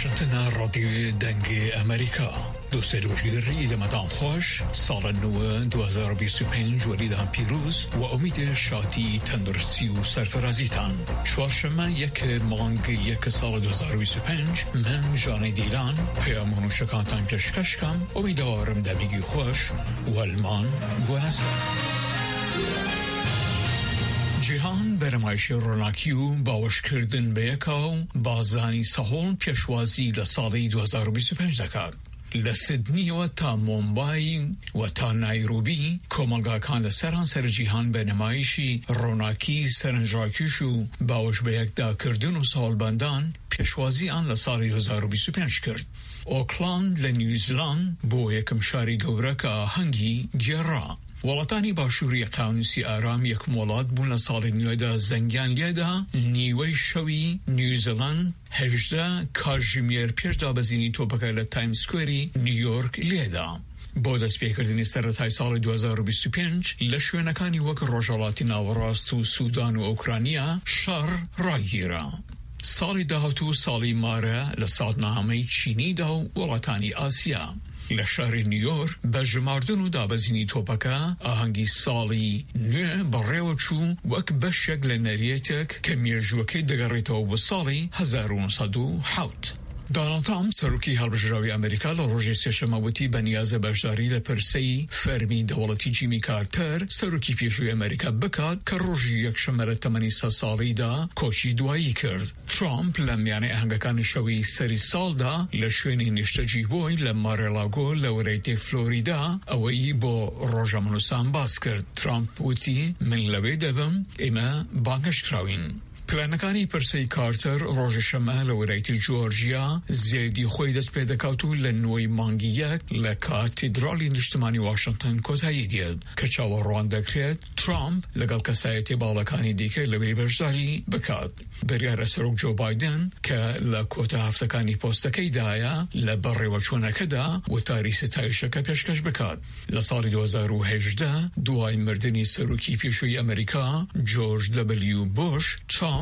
واشنطن رادیو دنگ امریکا دوست دوشگیری دمتان خوش سال نو 2025 ولیدان پیروز و امید شادی تندرستی و سرفرازیتان. چهارشنبه یک مانگ یک سال 2025 من جان دیلان پیامونو شکانتان پیشکش کم امیدوارم دمیگی خوش و المان و نصر. جهان برمایش روناکی و باوش کردن به یکاو بازانی سهول پیشوازی لسالی 2025 دکد. لسیدنی و تا مومبای و تا نایروبی کمالگاکان لسرانسر جهان برمایشی روناکی سرنجاکیش و باوش به یک دا کردن و سالبندان پیشوازی آن لسالی 2025 کرد. اوکلاند لنیوزیلند بو یکم شاری گورک آهنگی گیرا. وڵاتانی باشووری قاونوسی ئارام یەکم وڵات بوون لە ساڵی نوێدا زەنگیان لێدا نیوەی شەوی نیوزیلند 18 کاتژمێر پێش دابەزینی تۆپەکە لە تایم سکوێری نیویۆرک لێدا. بۆ دەستپێکردنی سەرەتای ساڵی 2025 لە شوێنەکانی وەک ڕۆژهەڵاتی ناوەڕاست و سوودان و ئوکرانیا شەڕ ڕاگیرا. ساڵی داهاتوو ساڵی مارە لە ساتنامەی چینیدا و وڵاتانی ئاسیا. لە شاری نیویۆرک بە ژماردن و دابەزینی تۆپەکە ئاهەنگی ساڵی نوێ بەڕێوە چوو وەک بەشێک لە نەریەتێک کە مێژووەکەی دەگەڕێتەوە بۆ ساڵی 1970. دۆناڵد ترامپ سەرۆکی هەڵبژێراوی ئەمریکا لە ڕۆژی سێشەممە وتی بەنیازە بەشداری لە پرسەی فەرمی دەوڵەتی جیمی کارتەر سەرۆکی پێشووی ئەمریکا بکات کە ڕۆژی یەکشەممە لە تەمەنی 30 ساڵیدا کۆچی دوایی کرد. ترامپ لە میانەی ئاهەنگەکانی شەوی سەری ساڵدا لە شوێنی نیشتەجی بۆی لە مارێلاگۆ لە وەرەیەتی فلۆریدا ئەوەی بۆ ڕۆژەمەنووسان باس کرد. ترامپ وتی من لەوێ دەبم ئێمە بانگەشکراوین. پلانەکانی پرسەی کارتەر ڕۆژی شەمە لە وەرایەتی جۆرجیا زێدی خۆی دەست پێ دەکات و لە نوێی مانگی یەک لە کاتیدرالی نیشتمانی واشنگتن کۆتایی دێت کە چاوەڕوان دەکرێت ترامپ لەگەڵ کەسایەتی باڵەکانی دیکە لەوێی بەشداری بکات. بەریارە سەرۆک جۆ بایدن کە لە کۆتا هەفتەکانی پۆستەکەیدایە لە بەڕێوەچوونەکەدا وتاری ستایشەکە پێشکەش بکات. لە ساڵی 2018 دوای مردنی سەرۆکی پێشووی ئەمریکا جۆرج دەبلیو بوش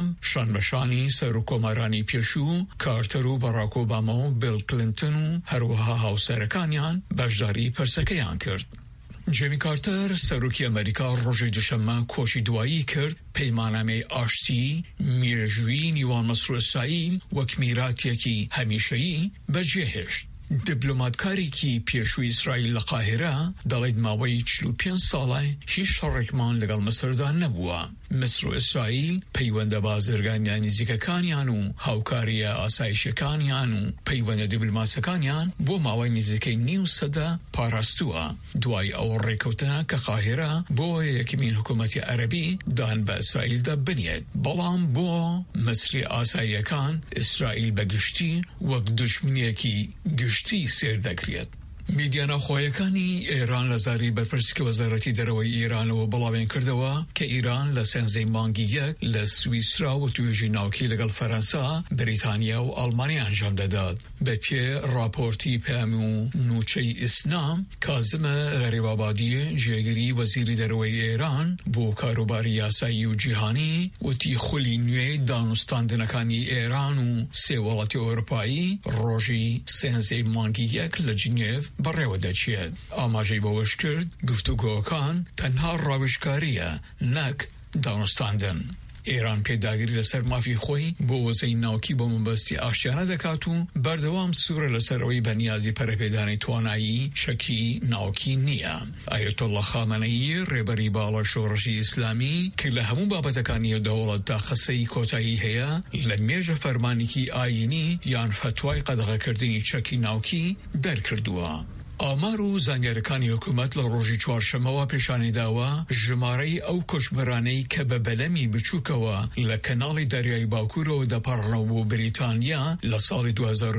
شانبەشانی سەرۆکۆمارانی پێشوو کارتەر و بەراک ئۆباما و بیل کلینتن و هەروەها هاوسەرەکانیان بەشداری پرسەکەیان کرد. جیمی کارتەر سەرۆکی ئەمریکا ڕۆژی دووشەممە کۆچی دوایی کرد پەیمانامەی ئاشتی مێژووی نیوان مەسر و ئیسرائیل وەک میراتێکی هەمیشەیی بەجێهێشت. دیپلۆماتکارێکی پێشووی ئیسرائیل لە قاهرە دەڵێت ماوەی 45 ساڵە هیچ شەڕێکمان لەگەڵ مەسردا نەبووە. مەسر و ئیسرائیل پەیوەندە بازرگانیان نزیکەکانیان و هاوکاریە ئاسایشەکانیان و پەیوەندە دیپلۆماسیەکانیان بۆ ماوەی نزیکەی نیو سەدە پاراستووە. دوای ئەو ڕێکەوتنە کە قاهرە بۆ یەکەمین حکوومەتی عەرەبی دان بە ئیسرائیلدا بنێت، بەڵام بۆ مەسری ئاساییەکان ئیسرائیل بەگشتی وەک دوژمنێکی گشتی سێر دەکرێت. میدیا ناوخۆیەکانی ئێران لە زاری بەرپرسیکە وەزارەتی دەرەوەی ئێرانەوە بەڵاوێن کردەوە کە ئێران لە سێنزەی مانگی یەک لە سویسرا و توێژی ناوکی لەگەڵ فەرەنسا، بریتانیا و ئەڵمانیا ئەنجام دەدات. بە پێ راپۆرتی پەیامی و نوچەی ئیسلام، کازمە غەریبابادی جێگیری وەزیری دەرەوەی ئێران بۆ کاروباری یاسایی و جیهانی وتی خولی نوێی دانوستاندنەکانی ئێران و سێ وڵاتی ئەوروپایی ڕۆژی سێنزەی مانگی یەک لە جنێڤ بەڕێوە دەچێت. ئاماژەی بەوەش کرد گفتوگۆکان تەنها ڕاوێژکاریە نەک دانوستاندن. ئێران پێداگیری لەسەر مافی خۆی بۆ وەزەی ناوکی بۆ مەبەستی ئاشتیانە دەکات و بەردەوام سوورە لەسەرەوەی بەنیازی پەرەپێدانی توانایی شەکی ناوکی نییە. ئایەتۆڵڵا خامنەئی ڕێبەری باڵا شۆڕشی ئیسلامی کە لە هەموو بابەتەکانی دەوڵەتدا قسەی کۆتایی هەیە لە مێژە فەرمانێکی ئاینی یان فتوای قەدەغەکردنی چەکی ناوکی دەرکردووە. ئامار و زانیاریەکانی حکوومەت لە ڕۆژی چوارشەمەوە پیشانیداوە ژمارەی ئەو کۆچبەرانەی کە بە بەلەمی بچووکەوە لە کەناڵی دەریای باکوورەوە دەپەڕنەوە بۆ بریتانیا لە ساڵی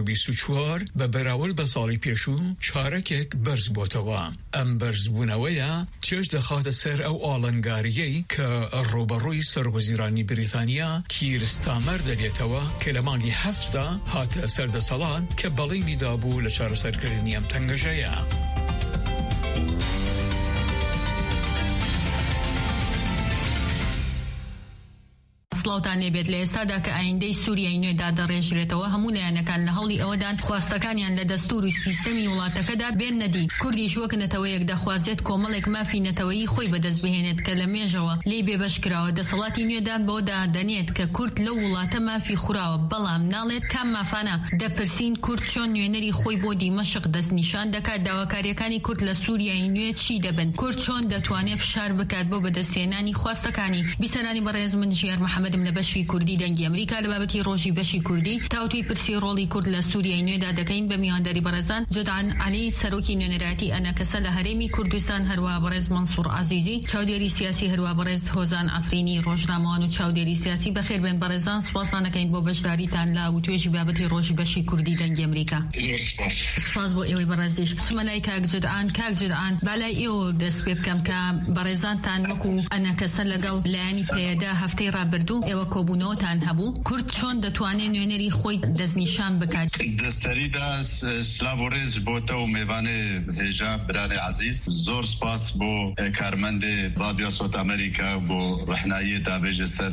2024 بە بەراورد بە ساڵی پێشوو چارەکێک بەرز بۆتەوە. ئەم بەرزبوونەوەیە چێژ دەخاتە سەر ئەو ئاڵنگاریەی کە ڕۆبەڕووی سەرۆکوەزیرانی بریتانیا کیر ستامەر دەبێتەوە کە لە مانگی هەفتە هاتە سەردەسەڵات کە بەڵێنی دابوو لە چارەسەرکردنی ئەم تەنگەژەیە. سڵاوتان لێبێت لە ئێستادا کە ئایندەی سووریای نوێدا دەڕێژرێتەوە هەموو لایەنەکان لە هەوڵی ئەوەدان خواستەکانیان لە دەستور و سیستەمی وڵاتەکەدا بێن نەدی. کوردیش وەک نەتەوەیەک دەخوازێت کۆمەڵێک مافی نەتەوەیی خۆی بەدەست بهێنێت کە لە مێژەوە لێی بێبەش کراوە. دەسەڵاتی نوێدان بۆدا دەنێت کە کورد لەو وڵاتە مافی خوراوە، بەڵام ناڵێت کام مافانە. دەپرسین کورد چۆن نوێنەری خۆی بۆ دیمەشق دەستنیشان دەکات، داواکاریەکانی کورد لە سووریای نوێ چی دەبن، کورد چۆن دەتوانێت فشار بکات بۆ بەدەستهێنانی خواستەکانی. بیسەرانی بەڕێز من ژیار محەممەدم لە بەشی کوردی دەنگی ئەمریکا لە بابەتی ڕۆژی بەشی کوردی تاوتوی پرسی ڕۆڵی کورد لە سووریای نوێدا دەکەین بە میوانداری بەڕێزان جدعان علی سەرۆکی نوێنەرایەتی ئەنەکەسە لە هەرێمی کوردستان، هەروە بەڕێز منسوور عەزیزی چاودێری سیاسی، هەروە بەڕێز هۆزان ئەفرینی ڕۆژنامەوان و چاودێری سیاسی. بەخێر بێن بەڕێزان، سوپاسان دەکەین بۆ بەشداریتان لە وتوێژی بابەتی ڕۆژی بەشی کوردی دەنگی ئەمریکا. سپاس بۆ ئێوەی بەڕێزیش. سمەلای کاک جدعان بالای ئێوە دەست پێ بکەم کە بەڕێزانتان وەکو ئەنەکەسە لەگەڵ لایەنی پێدا هەفتەی ڕابردوو ئێوە کۆبوونەوەتان هەبوو، کورد چۆن دەتوانێت نوێنەری خۆی دەستنیشان بکات؟ دەستەریدا سلااو و ڕێز بۆتە و میوانێ هێژا برانێ عەزیز، زۆر سپاس بۆ کارمەندێ رادیۆ سۆت ئەمریکا بۆ ڕەحناییە دابێژە سەر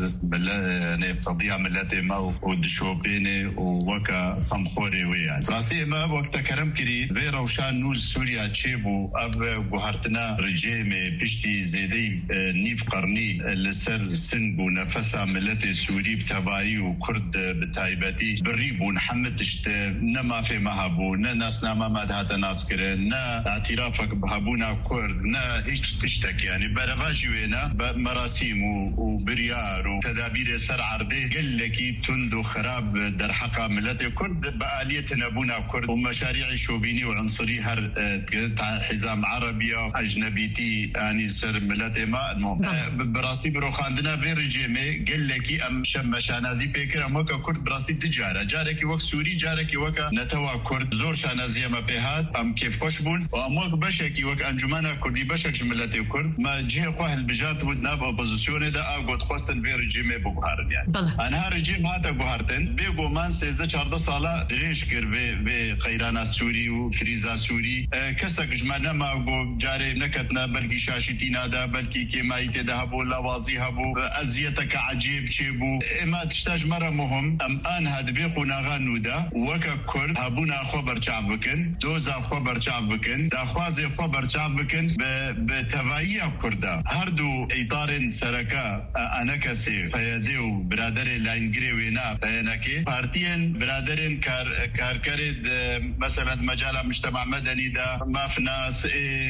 قەضیا ملەتێ ما و دشۆپێنێ و وەکە خەمخۆرێ وێیان. ڕاستی ئێمە وەک تەکەرەم کردی وێ ڕەوشان نووز سووریا چێ بوو ئەv گوهارتنا ڕجێمێ پشتی زێدەی نیف قەرنی لەسەر سنگ و نەفەسا ملەتێ سووری بتەبایی و کورد بتایبەتی بڕی بوون حەمە تشت نە مافێمە هەبوو، نە ناسنامەمەد هاتە ناسکردن، نە ئاتیرافەک هەبوونا کورد، نە هیچ تشتێک. یعنی بەرەڤاژی وێنە بە مەراسیم و بریار و تەدابیرێ سەر عەردێ گەلێکی تند و خراب دەرحەقا ملەتێ کورد بە ئالیەتە نەبوونا کورد و مەشاریعی شۆڤینی و عنسری هەر حیزام عەرەبیە و ئەجنەبیتی ئانی سەر ملەتێ ما بەڕاستی برۆخاندنە vê rejêmê gelekî em şemeşanazî pêkir em weka Kurd birastî di care carekî wek Sûrî carekî weka netewa Kurd zor şanaziyê me pê hat em kêfxweş bûn û em wek beşekî wek Encumena Kurdî beşek ji milletê Kurd me cihê xwe hilbijart bû nav opozisyonê de a got xwestin vê rejîmê biguharin yani. Anha rejîm hate guhartin bê goman 13-14 sala dirêj kir vê qeyrana Sûrî û krîza Sûrî kesek ji me nema got carê neketine belkî şaşîtîna de belkî kêmayî tê de hebû lawazî hebû eziyeteke ecêb çêbû êma tişta ji me re muhim em anha dibê qunaxa nû de weke Kurd hebûna xwe berçav bikin, doza xwe berçav bikin, daxwazê xwe berçav bikin bi tevayiya Kurda. Her du îtarên sereka Enekesê PYD û biraderê Layingirê wêna PNK partiyên biraderên karkerê mesela mecala mujtema medenî de mafnas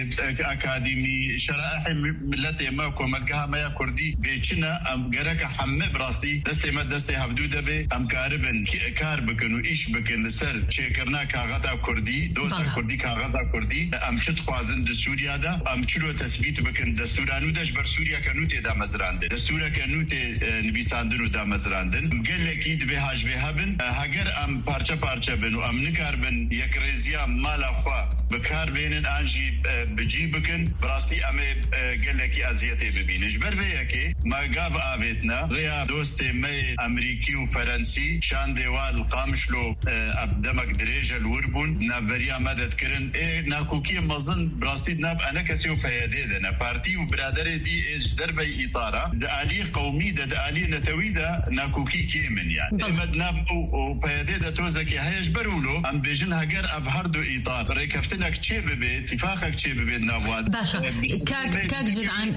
akademî şerahê milletê me komelgeha me ya Kurdî bêçine em gereke hemme birastî destê me destê hevdû debe em karibin kar bikin û îş bikin li ser çêkirina kaxeta Kurdî, doza Kurdî, kaxeza Kurdî em çi dixwazin di Sûriya de em çilo tespît bikin destûra nû de ji ber Sûriyeke nû tê damezrandin, destûreke nû tê nivîsandin û damezrandin. Gelekî divê hajvê hebin heger em parça parça bin û em nikarbin yekrêziya mala xwe bi kar bênin an jî bicî bikin birastî em ê gelekî eziyetê bibînin. Ji ber vê yekê me gav avêtine rêya dostê me Emerîkî û Ferensî şan dêwal Qamişlo demek dirêj el wir bûn navberiya me dedkirin ê nakokiyê mezin birastî nav Enekesê û PYD de ne partî û biraderê dî ê ji derbey îtara di aliyê qewmî de di aliyê netewî de nakokî kêmin yani. Ême nav û PYD de tozekê heye ji ber wilo em bêjin heger ev her du îtar rêkeftinek çê bibe, îtifaqek çê bibe navwan. Başa kak jid'an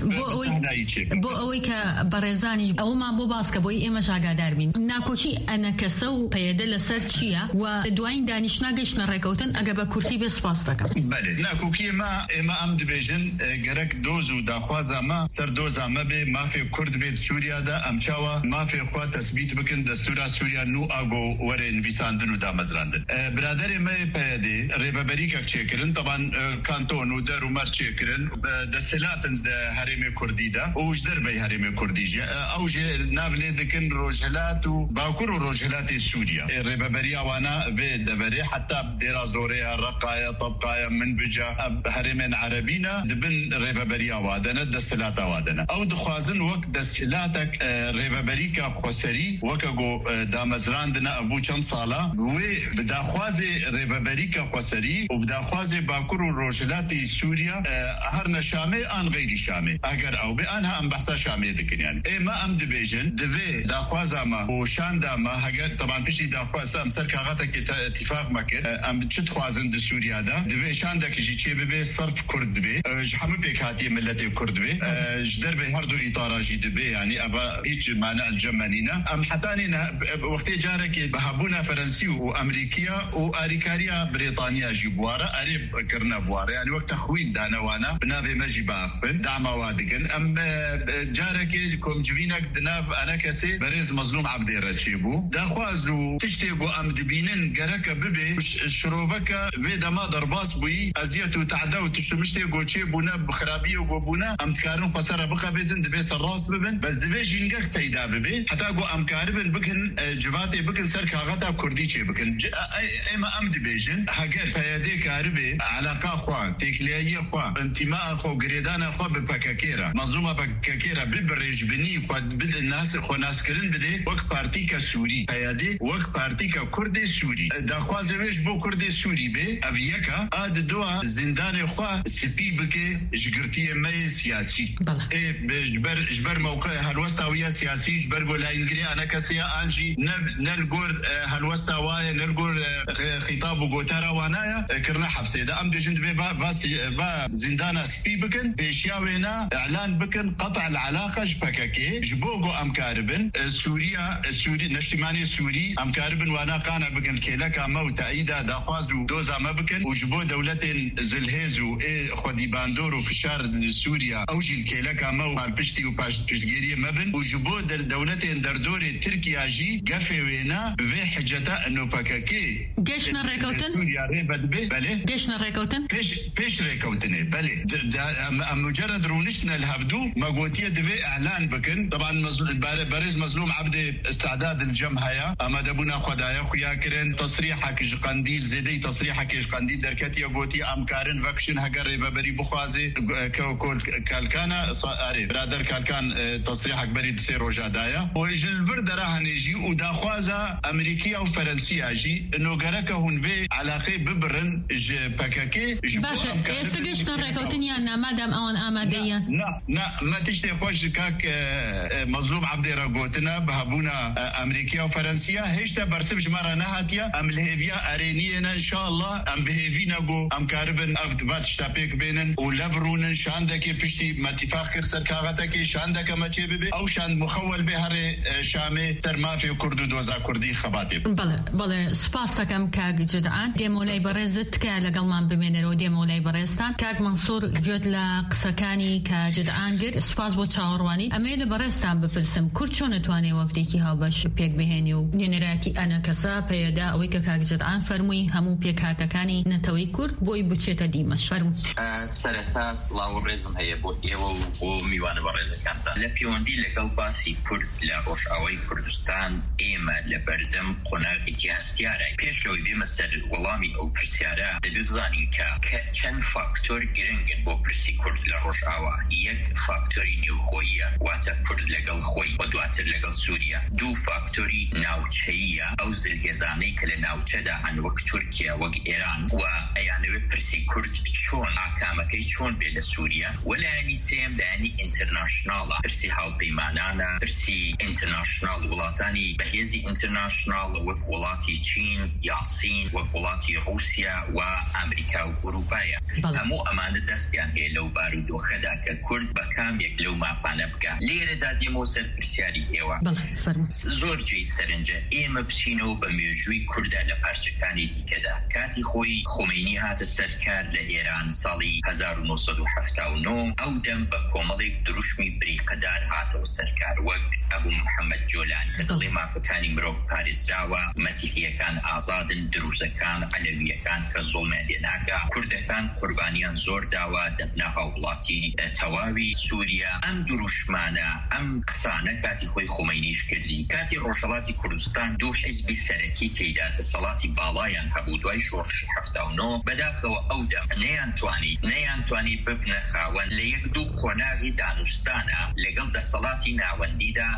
بۆ ئەوەی کە بەڕێزانی ئەومان بۆ باسکە بۆی ئێمە ئاگادار بین ناکۆچی ئەنەکەسە و پەیەدە لەسەر چییە و دوایین دانیشتنا گەیشتنە ڕێکەوتن ئەگە بە کورتی بێ سوپاس دەکەم. بەڵێ ناکۆکی ئێمە ئەم دەبێژن گەرەک دۆز و داخوازامە سەر دۆزامە بێ مافێ کورد بێت سووریادا ئەم چاوە مافێ خوا تەسبیت بکن دەستورا سووریا نو ئاگۆ وەرێ نویساندن و دامەزراندن. برادەرێ مە پەیەدێ ڕێبەبەریکەک چێکردن طبعاً کانتۆن و دەر و مەر چێکردن دەسەلاتن هەرێمێ کوردیدا و ji derbey herêmê Kurdî jî ew jê navlê dikin rojhilat û bakur û rojhilatê Sûriya. Rêveberiya wana vê deverê heta dêra zorêya Reqaya, Tabqaya, Minbica herêmên Erebî ne dibin rêveberiya wa de ne desthilata wa de ne. Ew dixwazin wek desthilatek rêveberîka xweserî weke got damezrandine ev bû çend sala wê bi daxwazê rêveberîka xweserî û bi daxwazê bakur û rojhilatê Sûriya her ne Şamê an geyrî Şamê. Eger ew bê anha em behsa Şamê dikin yani. Ême em dibêjin بيجن دفي داخوازا ما وشاندا ما هجر طبعا بيجي داخوازا امسر كاغاتك اتفاق مكر ام تشد خوازن سوريا دا دفي شاندا كيجي تشبي صرف كرد بي جحمو بك هاتي ملتي كرد بي جدر به هردو اطار جي دبي يعني ابا هيج معنى الجمانينا ام حتاني وقت جارك بهبونا فرنسي وامريكيه واريكاريا بريطانيا جيبواره اريب كرنا بواره يعني وقت خوين دانا وانا بنابي مجي باقبن دعم وادقن ام جارك كوم جوينك دناب انا كسي بريز مظلوم عبد الرشيبو داخوازو تشتيقو ام دبينن جرك ببي شروبك في دما درباس بوي ازيتو تعداو تشمشتيقو تشيبونا بخرابيه وبونا ام تكارن خساره بقى بزن دبي الراس ببن بس دبي جينجك بيدا ببي حتى جو ام كاربن بكن جواتي بكن سر كاغتا كردي تشي بكن اما ام دبيجن هاجر فيدي كاربي علاقه اخوان تكليه اخوان انتماء اخو جريدان اخو ببكاكيرا منظومه بكاكيرا ببرج بني بد الناس خو ناس كرن بدي وك بارتي كسوري فيدي وك بارتي كردي سوري داخواز ويش بو كردي سوري بي افيكا اد دوا زندان اخو سبي بكي جغرتي مي سياسي جبر موقع هالوستاويه سياسي جبر ولا انجلي انا كسيا انجي نلقور هالوستاويه نلقور خطاب وغوتارا وانايا كرنا حبسي دا ام دجند با زندانا سبي بكن بيشياوينا اعلان بكن قطع العلاقه جبككي جبوغو ام كاربن سوريا السوري نشتماني السوري ام كاربن وانا قانا بكن كيلكا موت ايدا داخوازو دوزا ما بكن وجبو دولتين زلهيزو خدي باندورو في شهر سوريا اوجي الكيلكا مو بشتي وباشتجيري مبن وجبو دولتين دردوري تركيا جي قفوينا في حجتا انه بككي جيشنا ريكوتن سوريا ريبد به بله جيشنا ريكوتن بيش ريكوتن بله مجرد رونشنا الهفدو ما قوتيه دفي اعلان بكن طبعا بارز مظلوم عبد استعداد الجمهية اما دبونا خدايا خويا كرن تصريحك قنديل زيدي تصريحك قنديل دركتي قوتي ام كارن فاكشن هجر ببري بخوازي كول كالكانا صاري برادر كالكان تصريحك بريد سيرو جادايا وجل برد راه نيجي وداخوازا امريكيه وفرنسيه جي انه جرك هون في علاقه ببرن بكاكي باشا استجشنا ريكوتنيا مادام اون اماديا لا ما تشتي خوش كاك مظلوم عبد رغوتنا بهبونا امريكيه وفرنسيه هيشتا برسب جمره نهاتيا ام الهيفيا ارينينا ان شاء الله ام بهيفينا جو ام كاربن افدبات شتابيك بينن ولفرون شاندك بشتي ما اتفاق سركاغتك شاندك ما تشبي او شان مخول بهر شامي ترما في كردو دوزا كردي خباتب بله سپاسكم كاك جدعان ديمولاي برزت كالقلمان بمنرو ديمولاي برزتان كاك منصور جود لقسكاني كجدعان قر سپاس بو چاورواني اميل برزتان بفرسم كرچون تواني وفديكي ها باش بيك بهنيو نينراكي انا كسا بيدا اويك كاك جدعان فرموي همو بيك هاتكاني نتوي كرد بوي بوچيتا ديمش فرمو سرتاس لاو رزم هي بو ايو وميوان برزة كانتا لبيوندي لقل باسي كرد لروش اوي كردستان ايما لبردم قناغي تيهستياري پیش لوی بمسر ولامی او پرسیاره دبی بزانیم که چند فاکتور گرنگن بو پرسی کرد لروش آوا یک فاکتوری نیوخویه واتا کرد لگل خوی و دواتر لگل سوریا دو فاکتوری ناوچهیه او زلگزانی که لناوچه دا هن وک ترکیه وک ایران و ایانوی پرسی کرد چون آکامکی چون بیل سوریا ولانی سیم دانی انترناشنالا پرسی هاو پیمانانا پرسی انترناشنال ولاتانی بهیزی انترناشنال وک ولاتی چین یاسین وولاتی روسیا و امریکا و اروپایا همو امانه دستیان لو بارودو خدا که کرد بکام یک لو مافانه بکا لیره دادی موسر پرسیاری ایوا زور جی سرنجه ایم بچینو بمیجوی کرده لپرچکانی دیگه کاتی خوی خمینی هات سرکار لإیران سالی 1979 او دم با کوملی دروشمی بریقدار هات و سرکار وگ ابو محمد جولان کدلی مافکانی مروف پاریس راوا مسیحیه کان آزادن دروزکان علویەکان کە زۆڵمە لێناکە کوردەکان قوربانیان زۆر داوا دەبنە هاوڵاتی تەواوی سووریا ئەم دروشمانە ئەم قسانە کاتی خۆی خۆمەینیش کردی کاتی ڕۆژهەڵاتی کوردستان دوو حیزبی سەرەکی تێیدا دەسەڵاتی باڵایان هەبوو دوای شۆڕشی 79 بەداخەوە ئەو دەم نەیانتوانی ببنە خاوەن لە یەک دوو قۆناغی دانوستانە لەگەڵ دەسەڵاتی ناوەندیدا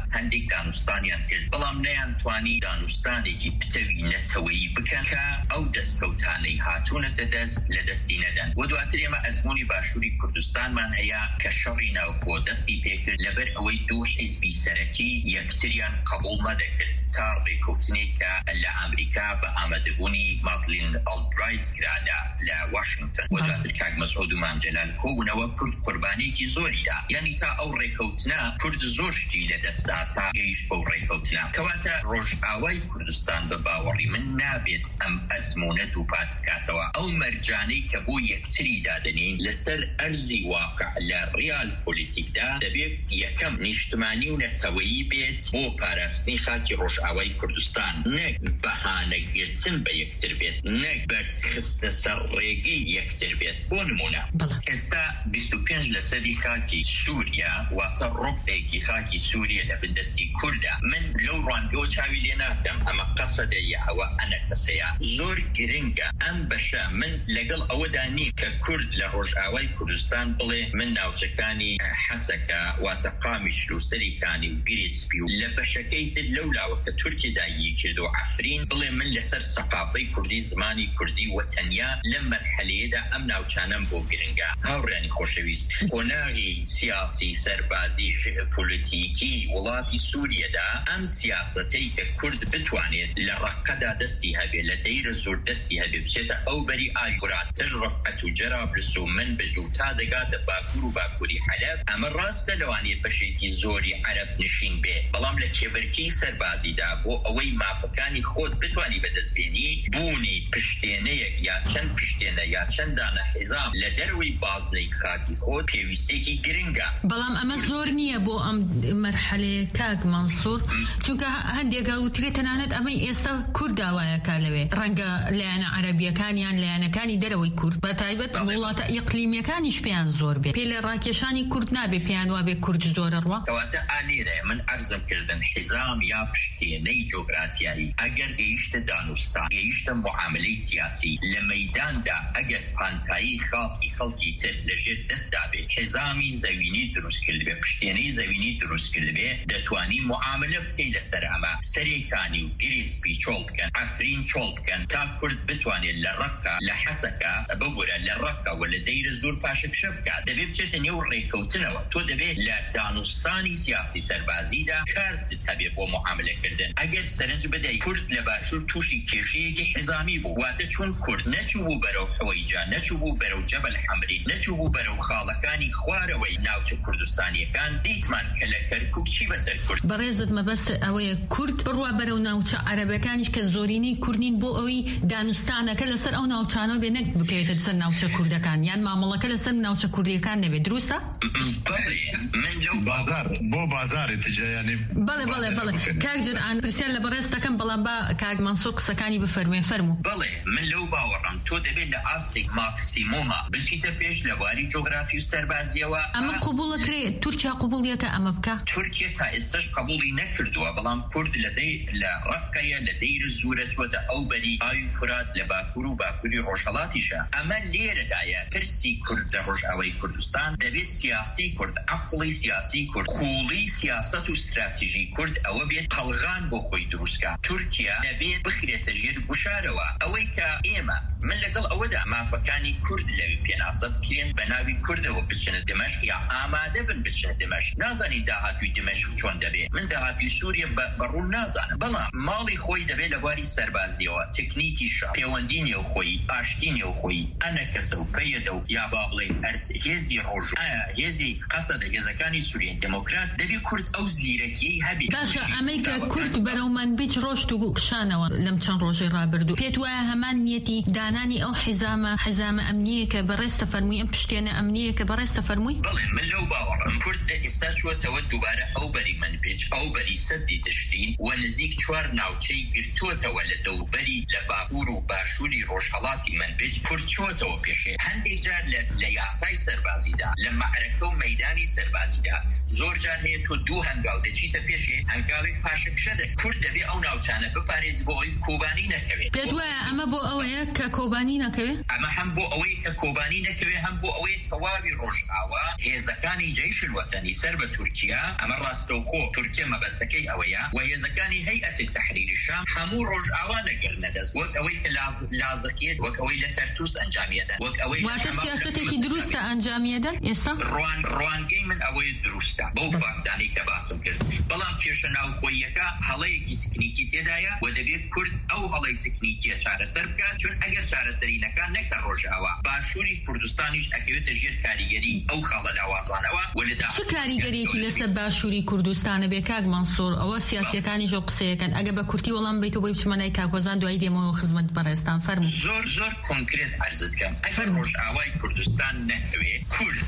هەندێک دانوستانیان کرد بەڵام نەیانتوانی دانوستانێکی پتەوی نەتەوەیی بکەن کە ئەو دەستکەوتانەی هاتوونەتە دەست لە دەستی نەدەن و دواتر ئێمە ئەزموونی باشووری کوردستانمان هەیە کە شەڕی ناوخۆ دەستی پێکرد لەبەر ئەوەی دوو حیزبی سەرەکی یەکتریان قبول نەدەکرد تا ڕێکەوتنێک کە لە ئەمریکا بە ئامادەبوونی مادلین ئەڵبرایت کرادا لە واشنگتن و دواتر کاک مەسعود و مام جەلال کۆبوونەوە کورد قوربانێکی زۆریدا یعنی تا ئەو ڕێکەوتنە کورد زۆر شتی لەدەستا تا گەیشت بەو ڕێکەوتنە کەواتە ڕۆژئاوای کوردستان بە باوەڕی من نابێت ئەم ئەزمونە دووپات بکاتەوە ئەو مەرجانەی کە بۆ یەکتری دادنین لەسەر ئەرزی واقع لە ڕیال پۆلیتیکدا دەبێت یەکەم نیشتمانی و نەتەوەیی بێت بۆ پاراستنی خاکی ڕۆژئاوای کوردستان نەک بەهانەگرتن بە یەکتر بێت نەک بەرخستە سەر ڕێگەی یەکتر بێت بۆ نمونە ئێستا 25 لە سەری خاکی سووریا واتە ڕۆپێکی خاکی سووریا لە بندستی کووردا من لەو ڕوانگەوە چاوی لێ ناکەم ئەمە قەسەدەیە ئەوە ئەنەکەسەیە زۆر گرنگە ئەم بەشە من لەگەڵ ئەوەدا نی کە کورد لە ڕۆژئاوای کوردستان بڵێ من ناوچەکانی حەسەکە واتە قامی شلوسەریکانی و گریسپی و لە بەشەکەی تر لەولاوە کە تورکیدایی کرد و عەفرین بڵێ من لەسەر سەقافەی کوردی زمانی کوردی وەتەنیا لەم مەرحەلەیەدا ئەم ناوچانەم بۆ گرنگە هاوڕێنی خۆشەویست قۆناغی سیاسی سەربازی پۆلیتیکی وڵاتی سووریەدا ئەم سیاسەتەی کە کورد بتوانێت لە ڕقەدا دەستی هەبێ لە دەیرە زۆر دەستی هەبێ بچێتە ئەو بەری ئایگوراتر ڕەفعەت و جەرابلس و من بجو تا دەگاتە باکوور و باکووری حەلەب ئەمە ڕاستە لەوانەیە بەشێکی زۆری عەرەب نشین بێ بەڵام لە کێبەرکەی سەربازیدا بۆ ئەوەی مافەکانی خۆت بتوانی بەدەستبێنی بوونی پشتێنەیەک یا چەند پشتێنە یا چەند دانە حیزام لە دەروی بازنەی خاکی خۆت پێویستێکی گرنگە بەڵام ئەمە زۆر نییە بۆ ئەم مەرحەلەیە کاک مەنسوور چونکە هەندێکە وترێ تەنانەت ئەمەی ئێستا کورد داوایەکە لەوێ ڕەنگە لایەنە عەرەبیەکانیان لایەنەکانی دەرەوەی کورد بەتایبەت وڵاتە ئیقلیمیەکانیش پێیان زۆر بێ پێ لە ڕاکێشانی کورد نابێ پێیان وابێ کورد زۆرە ڕوا کەواتە ئالێرە من عەرزم کردن حیزام یا پشتێنەی جۆگرافیایی ئەگەر گەیشتە دانوستان گەیشتە معاملەی سیاسی لە مەیداندا ئەگەر پانتایی خاڵی خەڵکی تر لەژێر دەستدا بێت حیزامی زەوینی دروست کرد بێ پشتێنەی زەوینی دروست کرد بێ دەتوانی معاملە بکەی لەسەر ئەمە سەرێکانی و گریسپی چۆڵ بکەن عەفرین چۆڵ بکەن تا کورد بتوانێت لە ڕەقە لە حەسەکە ببورە لە ڕەقە و لە دەیرە زۆر پاشەکشە بکات دەبێت بچێتە نێو ڕێکەوتنەوە تۆ دەبێت لە دانوستانی سیاسی سەربازیدا کارتت هەبێ بۆ معاملەکردن ئەگەر سەرنج بدەی کورد لە باشوور تووشی کێشەیەکی حیزامی بوو واتە چون کورد نەچوو بوو بەرەو حەوەیجا نەچوو بوو بەرەو جەبەل حەمری نەچوو بوو بەرەو خاڵەکانی خوارەوەی ناوچە کوردستانیەکان دیتمان کە لە کەرکووک چی بەسەر کورد بەڕێزت مەبەست ئەوەیە کورد بڕوا بەرەو ناوچە عەرەبەکانیش کە زۆرینەی کوردین بۆ ئەوەی دانوستانەکە لەسەر ئەو ناوچانەوە بێ نەک بکەوێتە سەر ناوچە کوردەکان یان مامەڵەکە لەسەر ناوچە کوردیەکان نەبێت دروستە؟ من لەو بازار بۆ بازاری تجایانی بەڵێ کاک جرئان پرسیار لە بەڕێستەکەم بەڵام با کاک مەنسوور قسەکانی بفەرموێ فەرموو بەڵێ من لەو باوەڕم تۆ دەبێت لە ئاستێک ماکسیمۆما بچیتە پێش لە بواری جۆگرافی و سەربازیەوە ئەمە قبوڵەکرێت تورکیا قبوڵیەکە ئەمە بکە تورکیا تا ئێستاش قبوڵی نەکردووە بەڵام کورد لە ڕەقەیە لە دەیرە زوورە چوەتە ئەو بەری ئاوی فرات لە باکوور و باکووری ڕۆژهەڵاتیشە ئەمە لێرەدایە پرسی کورد لە ڕۆژئاوای کوردستان دەبێت سیاسی کورد عەقڵی سیاسی کورد خوڵی سیاسەت و استراتیژی کورد ئەوە بێت قەڵغان بۆ خۆی دروستکە تورکیا دەبێت بخرێتە ژێر گوشارەوە ئەوەی کە ئێمە من لەگەڵ ئەوەدا مافەکانی کورد لەوی پێناسە بکرێن بە ناوی کوردەوە بچنە دمەشق یا ئامادە بن بچنە دمەشق نازانی داهاتووی دمەشق چۆن دەبێت من داهاتووی سووریا بەڕوو نازانم بەڵام ماڵی خۆی دەبێت لە بواری سەربازیەوە تکنیکی شە پەیوەندی نێو خۆی ئاشتی نێو خۆی ئەنە کەسە و پەیەدە و یا با بڵێ هێزی ڕۆژ هێزی قەسەدە هێزەکانی سووریای دموکرات دەبێت کورد ئەو زیرەکیەی هەبێت باشە ئەمەی کە کورد بەرەومان بیت ڕۆشت و قشانەوە لەم چەند ڕۆژەی ڕابردوو پێت وایە هەمان نیەتی دانانی ئەو حیزامە ئەمنیە کە بەڕێستە فەرمووی ئەم پشتێنە ئەمنیە کە بەڕێستە فەرمووی بڵێ من لەو باوەڕم کورد ئێستا چوەتەوە دووبارە ئەو بەری منبج ئەو بەری سەدی تشتین و نزیک 4 ناوچەی گرتووەتەوە لە دەوبەری لە باکوور و باشووری ڕۆژهەڵاتی منبج کورد چوەتەوە پێشێ هەندێک جار لە یاسای سەربازیدا لە معرەکە و مەیدانی سەربازیدا زۆر جار هەیە تۆ دوو هەنگاو دەچیتە پێشێ هەنگاوێک پاشەکشە کورد دەبێ ئەو ناوچانە بپارێزی بۆ ئەوەی کۆبانی نەکەوێت. پێت وایە ئەمە بۆ ئەوەیە کە کۆبانی نەکەوێت؟ ئەمە هەم بۆ ئەوەی کە کۆبانی نەکەوێت، هەم بۆ ئەوەی تەواوی ڕۆژئاوا هێزەکانی جەیش الوەتەنی سەر بە تورکیا، ئەمە ڕاستەوخۆ تورکیا مەبەستەکەی ئەوەیە، و هێزەکانی هەیئەت تەحریری شام هەموو ڕۆژئاوا نەگرنە دەست، وەک ئەوەی کە لازقیت، وەک ئەوەی لە تەرتوس ئەنجامیەدەن، وەک ئەوەی واتە سیاسەتێکی دروستە ئەنجامیەدەن ئێستا؟ ڕوانگەی من ئەوەی دروستە بەو فاکتانی کە باسم کرد، بەڵام کێشە ناوخۆییەکە هەڵەیەکی تکنیکی تێدایە و دەبێت کورد ئەو هەڵەی تکنیکیە چارەسەر بکات، چون ئەگەر چارەسەری نەکات نەکە ڕۆژئاوا باشووری کوردستانیش ئەکەوێتە ژێر کاریگەری ئەو خاڵە لاوازانەوە. چ کاریگەریەکی لەسەر باشووری کوردستانە بێ کاک مەنسوور؟ ئەوە سیاسیەکانیش ئەو قسەیەکەن، ئەگە بە کورتی وەڵام بیت و بۆی بچمەنای کاکۆزان دوای دێمەوە خزمەت بەڕێستان فەرموو. زۆر کۆنکرێت عەرزت کەم، ئەگەر ڕۆژئاوای کوردستان نەکەوێت، کورد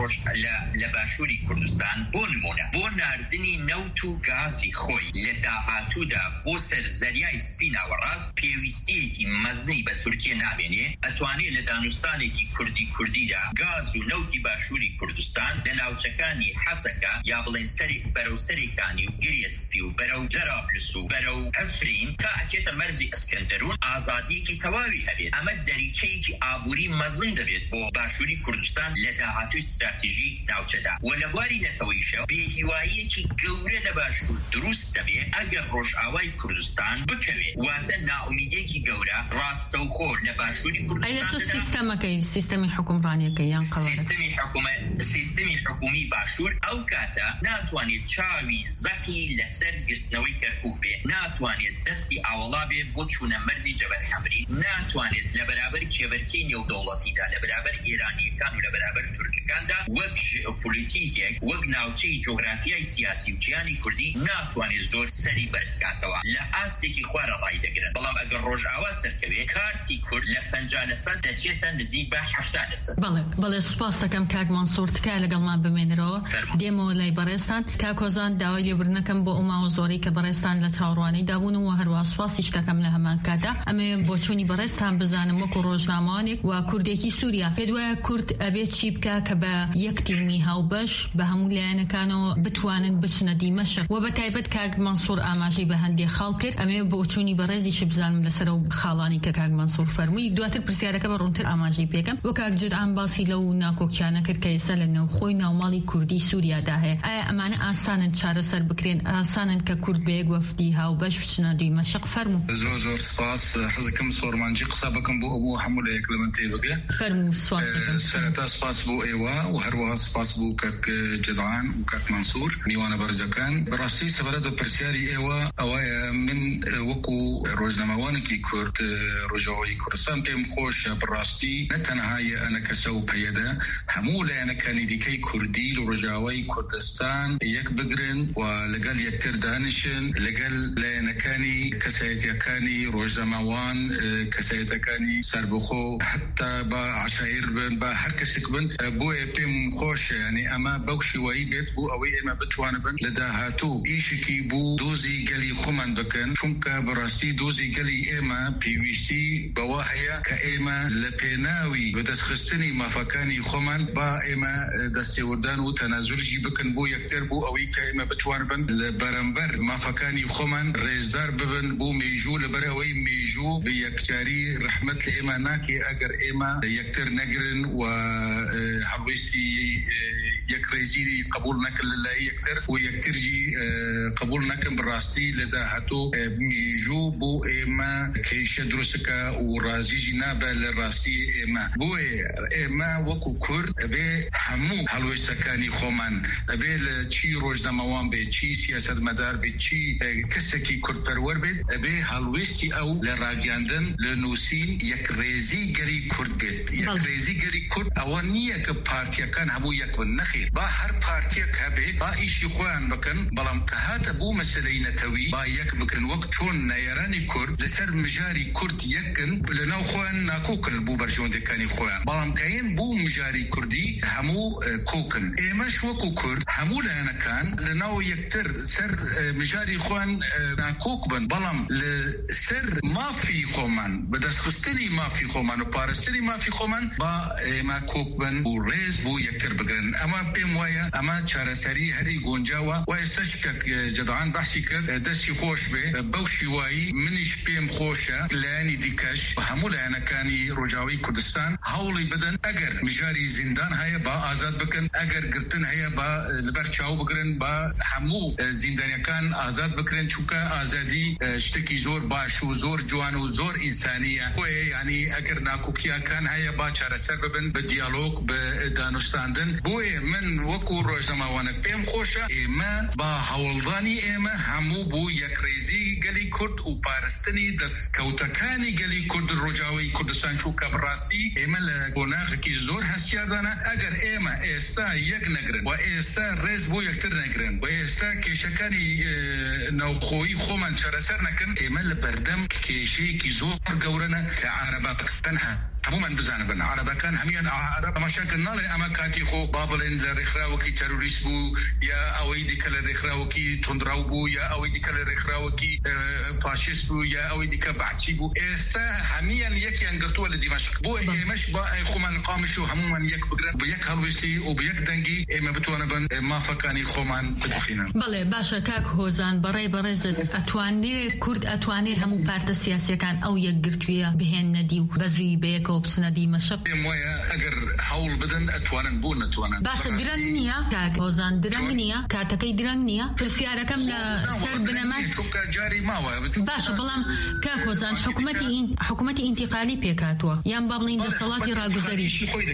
لە باشووری کوردستان بۆ نمونە بۆ ناردنی نەوت و گازی خۆی لە داهاتوودا بۆ سەر زەریای سپی ناوەڕاست پێویستیەکی مەزنی بە تورکیە نابێنێ، ئەتوانێت لە دانوستانێکی کوردیدا گاز و نەوتی باشووری کوردستان لە ناوچەکانی حەسەکە یا بڵێن بەرەو سەرێکانی و گریسپی و بەرەو جەرابلس و بەرەو ئەفرین تا ئەچێتە مەرزی ئەسکەندەرون ئازادیەکی تەواوی هەبێت. ئەمە دەریچەیەکی ئابووری مەزن دەبێت بۆ باشووری کوردستان لە داهاتووی استراتیژی ناوچەدا، و لە بواری نەتەوەیشە بێهیواییەکی گەورە لە باشوور دروست دەبێت ئەگەر ڕۆژئاوای کوردستان بکەوێت، واتە ناومیدێکی گەورە ڕاستەوخۆ لە باشووری کوردستان سیستەمەکەی سیستەمی حکومڕانیەکەی یان سیستەمی حکومی باشوور ئەو کاتە ناتوانێت چاوی زەقی لەسەر گرتنەوەی کەرکووک بێ، ناتوانێت دەستی ئاوەڵا بێ بۆ چوونە مەرزی جەبەل حەمری، ناتوانێت لە بەرابەر کێبەرکەی نێودەوڵەتیدا لە بەرابەر ئێرانیەکان و لە بەرابەر تورکەکاندا وەک ژئۆپۆلیتیکێک وەک ناوچەی جۆگرافیای سیاسی و گیانی کوردی ناتوانێت زۆر سەری بەرزکاتەوە، لە ئاستێکی خوارە ڕای دەگرن. بەڵام ئەگەر ڕۆژئاوا سەرکەوێت کارتی کورد لە 50% دەچێتە نزیک بە 70%. بەڵێ سوپاس دەکەم کاک مەنسوور، تکایە لەگەڵمان بمێنرەوە دێمەوە لای بەڕێستان. کاکۆزان داوای لێبوردنەکەم بۆ ئەو ماوە زۆرەی کە بەڕێستان لە چاوەڕوانی دابوون و هەروە سوپاسیش دەکەم لە هەمان کاتا. ئەمە بۆ چوونی بەڕێستان بزانم وەکو ڕۆژنامەوانێک و کوردێکی سووریا پێت وایە کورد ئەبێت چی بکە کە بە یەک تیمی هاوبەش بە هەموو لایەنەکانەوە بتوانن بچنە دیمەشق، و بە تایبەت کاک مەنسوور ئاماژەی بە هەندێک خاڵ کرد. ئەمێ بۆ چوونی بەڕێزیش بزانم لەسەر ئەو خاڵانی کە کاک مەنسوور فەرمووی، دواتر پرسیارەکە بە ڕوونتر ئاماژەی پێکەم. وە کاک جدعان باسی لەو ناکۆکیانە کرد کە ئێستا لە نێوخۆی ناوماڵی کوردی سووریادا هەیە. ئایا ئەمانە ئاسانن چارەسەر بکرێن؟ ئاسانن کە کورد بە یەک وەفدی هاوبەش بچنە دیمەشق؟ فەرموو. زۆر سپاس. حەزەکەم سۆرمانجی قسە بکەم بۆ ئەوە هەموو لە یەک لەمە تێبگە. فەرموو. سپاس دەکەم. سەرەتا سپاس بۆ ئێوە و هەروەها سپاس بۆ کاک جدعان و کاک مەنسوور میوانە بەرزەکان. بەڕاستی سەبارەت بە پرسیاری ئێوە ئەوەیە من وەکو ڕۆژنامەوانێکی کورد ڕۆژاوای کوردستان پێم خۆشە بەڕاستی نەتەنها ئەنە کەسە و پەیەدە هەموو لایەنەکانی دیکەی کوردی لە ڕۆژاوای کوردستان یەک بگرن و لەگەڵ یەکتر دانیشن، لەگەڵ لایەنەکانی کەسایەتیەکانی ڕۆژنامەوان کەسایەتەکانی سەربەخۆ حتا بە عشایر بن بە هەر کەسێک بن. بۆیە پێم خۆشە یعنی ئەمە بەو شێوەیە بێت بۆ ئەوەی ئێمە بتوانن بن لە داهاتوو ئیشێکی بوو دۆزی گەلی خۆمان بکەن، چونکە بەڕاستی دۆزی گەلی ئێمە پێویستی بەوە هەیە کە ئێمە لە پێناوی بەدەستخستنی مافەکانی خۆمان با ئێمە دەستێوەردان و تەنازولی بکەن بۆ یەکتر بۆ ئەوەی کە ئێمە بتوان بن لە بەرامبەر مافەکانی خۆمان ڕێزدار ببن بۆ مێژوو، لەبەر ئەوەی مێژوو بە یەکجاری ڕەحمەت لە ئێمە ناکێ ئەگەر ئێمە یەکتر نەگرن و هەڵوێستی یەکڕێزی قبول نەکەن لەلای یەکتر و یەکترجی قبول نەکەن. بڕاستی لە داهاتوو مێژوو بۆ ئێمە کێشە دروستەکە و ڕازیجی نابە لە ڕاستی ئێمە. بۆیە ئێمە وەکو کورد ئەبێ هەموو هەڵوێستەکانی خۆمان ئەبێ لە چی ڕۆژنامەوان بێت، چی سیاسەتمەدار بێت، چی کەسێکی کوردپەروەر بێت، ئەبێ هەڵوێستی ئەو لە ڕاگەاندن لە نووسین یەکڕێزی گەری کورد بێت. یەکڕێزی گەری کورد ئەوە نییە کە پارتیەکان هەموو یەکبن، نەخێر. با هەر پارتیەک هەبێ با ئیشی خۆیان بکەن، بەڵام کە هاتە بوو مەسەلەی نەتەوی با یەک بکەن، وەک چۆن نایەرانی کورد لەسەر مژاری کورد یەکن لەناو خۆیان ناکۆکن بوو بەرژەوەندەکانی خۆیان، بەڵام کەین بوو مژاری کوردی هەموو کۆکن. ئێمەش وەکو کورد هەموو لایەنەکان لەناو یەکتر سەر مژاری خۆیان ناکۆک بن، بەڵام لەسەر مافی خۆمان بەدەستخستنی مافی خۆمان و پارێزتنی مافی خۆمان با ئێمە کۆک بن و ڕێز بوو یەکتر بگرن. ئەمە پێم وایە ئەمە چارەسەری هەری گۆنجاوە و ئێستاشکە جدعان بەحسی کرد دەستی خۆش بێ بەو شیوایی منیش پێم خۆشە لایەنی دیکەش بە هەموو لایەنەکانی ڕۆژاوای کوردستان هەوڵی بدەن ئەگەر مژاری زیندان هەیە با ئازاد بکەن ئەگەر گرتن هەیە با لەبەر چاو بگرن با هەموو زیندانیەکان ئازاد بکرێن چونکە ئازادی شتێکی زۆر باش و زۆر جوان و زۆر ئینسانیە بۆیە یعنی ئەگەر ناکۆکیەکان هەیە با چارەسەر ببن بە دیالۆگ بە دانوستاندن بۆیە من وەکو ڕۆژنامەوانە پێم خۆشە ئێمە با هەوڵدانی ئێمە هەموو بوو یەکڕێزی گەلی کورد و پارستنی دەستکەوتەکانی گەلی کورد ڕۆژاوای کوردستان چووکە بڕاستی ئێمە لە گۆناغێکی زۆر هەستیاردانە ئەگەر ئێمە ئێستا یەک نەگرن و ئێستا ڕێز بۆ یەکتر نەگرن و ئێستا کێشەکانی ناوخۆیی خۆمان چارەسەر نەکەن ئێمە لە بەردەم کێشەیەکی زۆر گەورەنە کە عەرەبەکان هەمومان بزانە بن عەرەبەکان هەمیان عەرەب مەشاکل ناڵێ ئەمە کاتی خۆ با بڵێن لە ڕێکخراوەکی تەروریست بوو یا ئەوەی دیکە لە ڕێکخراوەکی تۆندراو بوو یا ئەوەی دیکە لە ڕێکخراوەکی فاشیست بوو یا ئەوەی دیکە بەعچی بوو ئێستا هەمیان یەکیان گرتووە لە دیمەشق بۆ ئێمەش با خۆمان قامش و هەمومان یەک بگرن بە یەک هەڵوێستی و بە یەک دەنگی ئێمە بتوانە بن مافەکانی خۆمان بدخینن. بەڵێ باشە کاک هۆزان بەڕێزت ئەتوانێت کورد ئەتوانێت هەموو پارتە سیاسیەکان ئەو یەکگرتوویە بهێننەدی و بەزوی بەیەکەوە بچنەدی مەشق پێم وایە ئەگەر هەوڵ بدەن ئەتوانن بۆ نەتوانن. باشە درەنگ نییە کاک هۆزان درەنگ نییە کاتەکەی درەنگ نییە پرسیارەکەم لە سەر بنەمای جاری ماوە باشە بەڵام کاک هۆزان حکوومەتی ئینتیقالی پێکاتوە یان با بڵین دەسەڵاتی ڕاگوزەری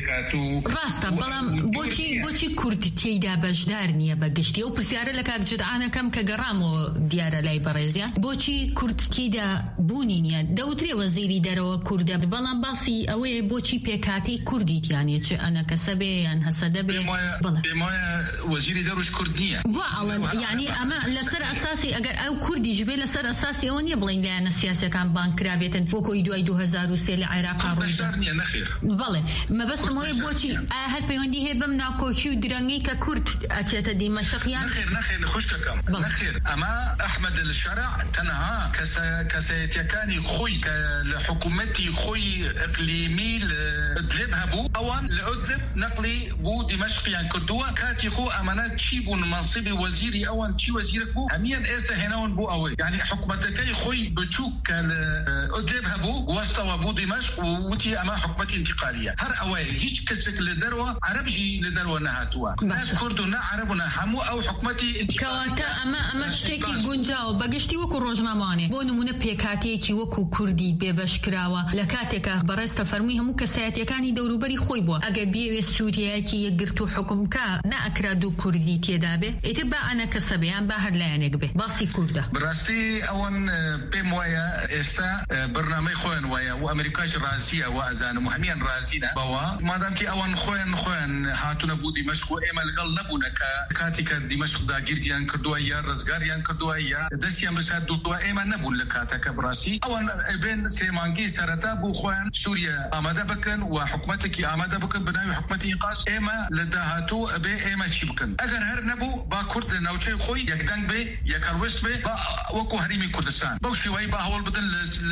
ڕاستە بەڵام بۆچی کورد تێیدا بەشدار نییە بەگشتی ئەو پرسیارە لە کاک جدعانەکەم کە گەڕامەوە دیارە لای بەڕێزیان بۆچی کورد تێیدا بوونی نییە دەوترێ وەزیری دەرەوە کوردە بەڵام باسی ئەوەیە بۆچی پێکاتی کوردیتیانێ چ ئەنە کەسە بێ یان هەسەدە بێ پێم وایە وەزیری دەروش کورد نییە بۆ ئەڵەن یعنی ئەمە لەسەر ئەساسی ئەگەر ئەو کوردیش بێ لەسەر ئەساسی ئەوە نییە بڵین لایەنە سیاسەکان بانکرابێتن بۆکۆی دوای 2023 لە عێراقا ڕۆژدا بەڵێ مەبەستم وەیە بۆچی هەر پەیوەندی هەیە بەم ناکۆکی و درەنگی کە کورد ئەچێتە دیمەشقیان نەخێر خوشکەکەم نەخێر ئەمە ئەحمەد الشەرع تەنها کەسایەتیەکانی خۆی کە لە حکوومەتی خۆی ئەقلیمی لە ئەدلب هەبوو ئەوان لە ئەدلب نەقلی بوو دیمەشقیان کردووە کاتی خۆ ئەمانە چی بوون مەنسیبی وەزیری ئەوان چی وەزیرە بوو هەمیان ئێستا هێناون بوو ئەوەی یعنی حکوومەتەکەی خۆی بچووک کە لە ئەدلب هەبوو وەستەوە بوو دیمەشق و وتی ئەمە حکوومەتی انتقالیە هەر ئەوەیە هیچ کەسێک لە دەرەوە عەرەبژی لە دەرەوە نەهاتووە نە کورد و نە عەرەب و نە هەموو ئەو حکوومەتی کەواتە ئەمە شتێکی گونجاوە بەگشتی وەکو ڕۆژنامەوانێ بۆ نمونە پێکاتەیەکی وەکو کوردی بێبەش کراوە لە کاتێکە بەڕێستە فەرمووی هەموو کەسایەتیەکانی دەوروبەری خۆی بووە ئەگەر بێوێ سووریایەکی یەکگرتو حکومکە نەئەکرا دوو کوردی تێدا بێ ئیتر با ئەنە کەسە بێیان با هەر لایەنێک بێ باسی کووردە بەڕاستی ئەوەن پێم وایە ئێستا بەرنامەی خۆیان وایە و ئەمریکاش رازیە و ئەزانم و هەمیان رازینە بەوە مادامکی ئەوان خۆیان هاتوونە بوو دیمەشق و ئێمە لەگەڵ نەبوونە کە کاتی کە دیمەشقدا گیرگیان کردووە یا ڕزگاریان کردووە یا دەستیان بەساردووە ئێمە نەبوون لە کاتەکە بڕاستی ئەوان بێن سێمانگی سەرەتا بوو خۆیان سووریا ئامادە بکەن و حکوومەتێکی ئامادە بکەن بناوی حکوومەتی ئینقاز ئێمە لە داهاتوو ئەبێ ئێمە چی بکەن ئەگەر هەر نەبوو با کورد لە ناوچەی خۆی یەکدەنگ بێ یەکەڵوێست بێ وەکو هەریمی کوردستان بەو شێوەیە با هەوڵ بدەن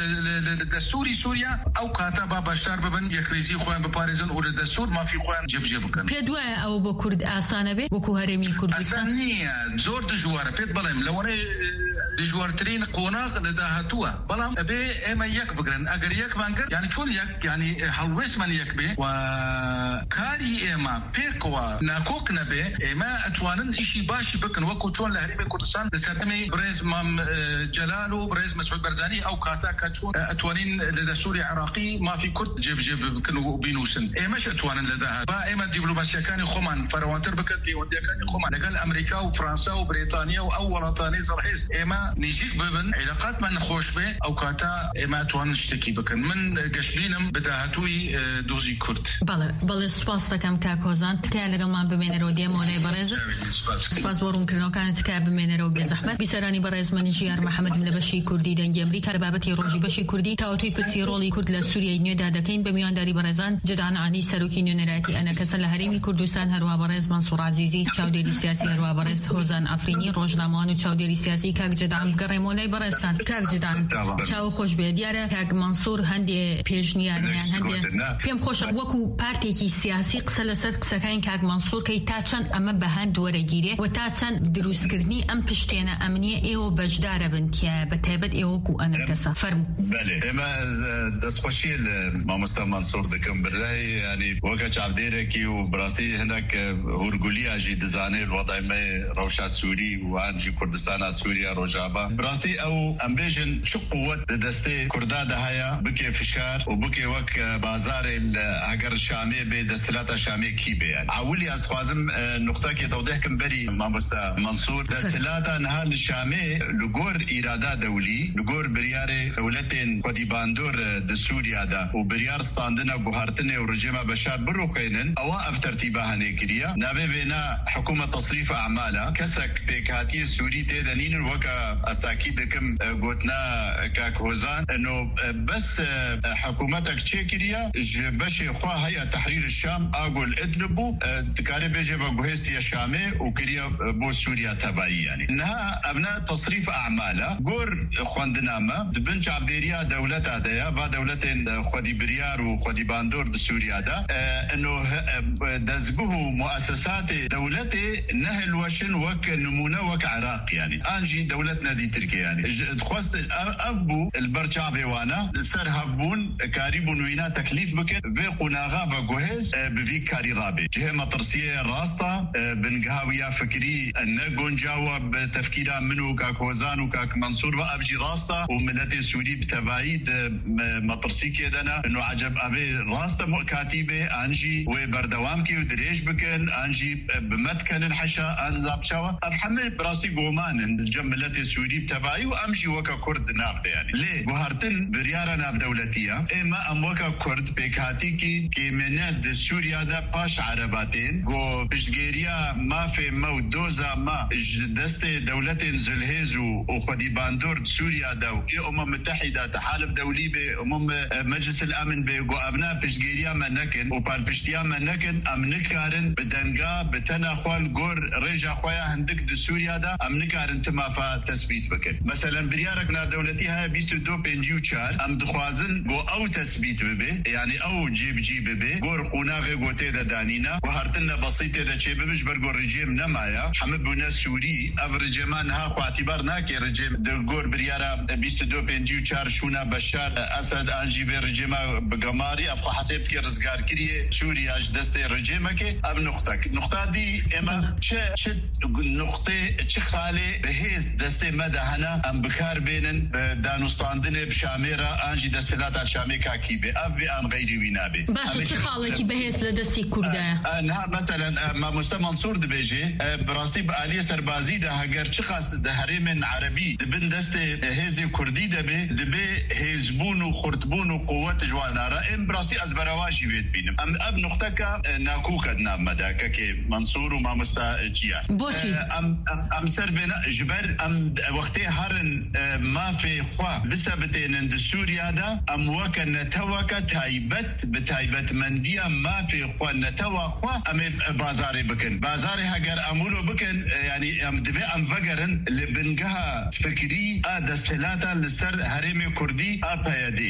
لە دەستوری سووریا ئەو کاتە با بەشدار ببن یەکڕێزی خۆیان بپارێزن و لە دەستور مافی خۆیان جێبجێ بکەن پێ دوایە ئەوە بۆ کورد ئاسانە بێ وەکو هەرێمی کوردستان نییە زۆر دژوارە پێت بڵێم لەوەرەی دژوارترین قۆناغ لە داهاتووە بەڵام ئەبێ ئێمە یەک بگرن ئەگەر یەکمان کرد یعنی چۆن یەک یعنی هەڵوێستمان یەک بێ و کاری ئێمە پێکەوە ناکۆک نەبێ ئێمە ئەتوانن ئیشی باشی بکەن وەکو چۆن لە هەرێمی کوردستان لەسەردەمی بڕێز مام جەلال و بڕێز مەسعود بەرزانی ئەو کاتە کە چۆن ئەتوانین لە دەستوری عێراقی مافی کورد جێبجێ بکەن و بینووسن ئێمەش ئەتوانن لە داهات با ئێمە دیپلۆماسیەکانی خۆمان فەرەوانتر بکەن پەیوەندیەکانی خۆمان لەگەڵ ئەمریکا و فرانسا و بریتانیا و ئەو وڵاتانی زەرحێز ئێمە نزیک ببن علاقاتمان خۆش بێ ئەو کاتە ئێمە ئەتوانن شتێکی بکەن من گەشتبینم بە داهاتووی دۆزی کورد بەڵێ سوپاس دەکەم کاک هۆزان تکایە لەگەڵمان بمێنەرەوە دێمەوەی بەڕێزت سوپاس بۆ ڕوونکردنەوەکانت تکایە بمێنەرەوە بێزەحمەت بیسەرانی بەڕێز منیش یار محەممەدم لە بەشی کوردی دەنگی ئەمریکا لە بابەتی ڕۆژی بەشی کوردی تاوەتوی پرسی ڕۆڵی کورد لە سووریای نوێدا دەکەین بە میوانداری بەڕێزان جدعان عانی سەرۆکی نوێنەرایەتی ئەنە کەسە لە هەرێمی کوردستان هەروە بەڕێز مەنسوور عەزیزی چاودێری سیاسی هەروە بەڕێز هۆزان ئەفرینی ڕۆژنامەوان و چاودێری سیاسی کاک جدعان بگەڕێمەوەی بەڕێستان کاک جدعان چاو خۆش بێ دیارە کاک مەنسوور هەندێ پێشنیاریان هەندێ پێم خۆشە وەکو پارتێکی سیاسی قسە لەسەر قسەکانی کاک منصور کەی تا چەند ئەمە بەهەند وەرەگیرێ و تا چەند دروستکردنی ئەم پشتێنە ئەمنیە ئێوە بەشدارە بنتیایە بە تایبەت ئێوەکو ئەنە کەسە فەرموو. بەێ ئێمە دەستخۆشی لە مامۆستا منصور دەکەم برای ینی وەکە چاودێرێکی و بڕاستی هەندێک هورگولیاژی دەزانێت وەڵامە ڕەوشا سووری و هەنجی کوردستانە سووریا ڕۆژاوا بڕاستی ئەو ئەمبێژن چ قووەت دەستێ کووردا دەهەیە بکێ فشار و بکێ وەک بازارێ ئەگەر شامێ بێ دەسەلاتە شامێکی بێ ئاولی ئەسخوازم نقطەکی تەودیحکم بەری مامۆستا منصور دەسەلاتە نەها لە شامێ لەگۆر ئیرادا دەولی لەگۆر بریارێ دەولەتێن خودی باندۆر دە سووریادا و بریار ستاندنە گوهارتنێ و ڕژێمە بەشار بڕوخێنن ئەوە ئەف تەرتیبە هەنێکریە نابێ وێنا حکومە تەصریف ئەعمالە کەسێک پێکهاتی سووری تێدەنینن وەکە ئەستاکی دەکەم گوتنا کاک هۆزان ئەنۆ بەس حکومەتێک چێکریە بەشێ خوا هەیە تحریر الشام ئاگۆل ئدلب بوو دکارێ بێژێ بە گوهێستی شامێ و کریە بۆ سووریا تەبایی یانی نها ئەبنا تەصریف ئەعمالە گۆر خوێندنامە دبن چاودێریە دەولەتا دەیە با دەولەتێن خودی بریار و خودی باندۆر دە سووریادا ئەنۆ دەزگوه و مؤسساتی دەولەتێ نەهلوەشن وەک نمونە وەک عراق یانی ئانجی دەولەت نەدی ترکیە یانی دخواست ئەف بوو البەرچاوێوانە سەر هەبوون کاری بوون وینا تەکلیف بکەن vê qunaxa ve guhêz bi vî karî rabê cihê metirsiyê rasta bingehawîya fikirî ne goncawa bi tefkîra min û kak Hozan û kak Mansur ve ev jî rasta û milletê Sûrî bi tevahî di metirsîkê de ne no eceb evê rasta katîbê an jî wê berdewam kî û dirêj bikin an jî bi me dikenin heşa an zapşawa ev hemê bi rastî gomanin cem milletê Sûrî bi tevahî û em jî weka Kurd nav de yani lê guhartin biryara navdewletiya ême em weka Kurd pêkhatî ki kêmene di Sûriyada paş erebatên go piştgêriya mafê me û doza me ji destê dewletên Zilhêz û xwedî bandor di Sûriyada û Umma Müttehîda tehalif dewlî bê Meclisil Emin bê go evna piştgêriya me nekin û palpiştiya me nekin em nikarin bi denga bi tena xwe gor rêja xwe ya hindik di Sûriyada em nikarin timafa tespît bikin meselen biryarek navdewletî heye 2254 em dixwazin go ew tespît bibe yani ew cêbicî bibe gor qunaxê gotê de danîna û hartinne besîtê de çêbibiş ber gor rejim nemaya hemû bûne Sûrî ev rejima niha xwatîbar nake rejim di gor biryara 2254 şûna Beşar Esed an jî vê rejima bi gemarî ev xwe hesêb dike rizgarkiriyê Sûriya ji destê rejimekê ev nuqta dî ême çi nuqtê çi xalê bihêz destê me de hene em bikar bênin danûstandinê bi şamê re an jî desthilata şamê kakî bê ev vê an غيري وينا بي باشا چه خاڵێکی بەهێز لە دەستی کوردایە نها مثلا مامۆستا منصور دبێژێ بڕاستی بە ئالیە سەربازیدا هەگەر چ خاست دە هەرێمن عەرەبی دبن دەستێ هێزی کوردی دەبێ هێزبوون و خورتبوون و قووەت جوانارە ئێم بڕاستی ئەس بەرەواشی بێت بینم ئەم ئەv نقطەکە ناکوکەت نامەدا کەکێ منصور و مامۆستا چیە بۆچی ئەم سەر بێنە ژبەر ئەم وەختێ هەرن مافێ خوا بسەبتێنن دە سووریادا ئەم وەکە نەتەوەکە تایبەت بتایبەتمەندیە مافێ خوا نەتەوە خوا ئەمێ بازارێ بکەن بازارێ هەگەر ئەمولۆ بکەن ینی ئەم دەبێ ئەم ڤەگەرن لە بنگەها فکری ئا دەسەلاتە لەسەر هەرێمێ کوردی ئاپەیەدێ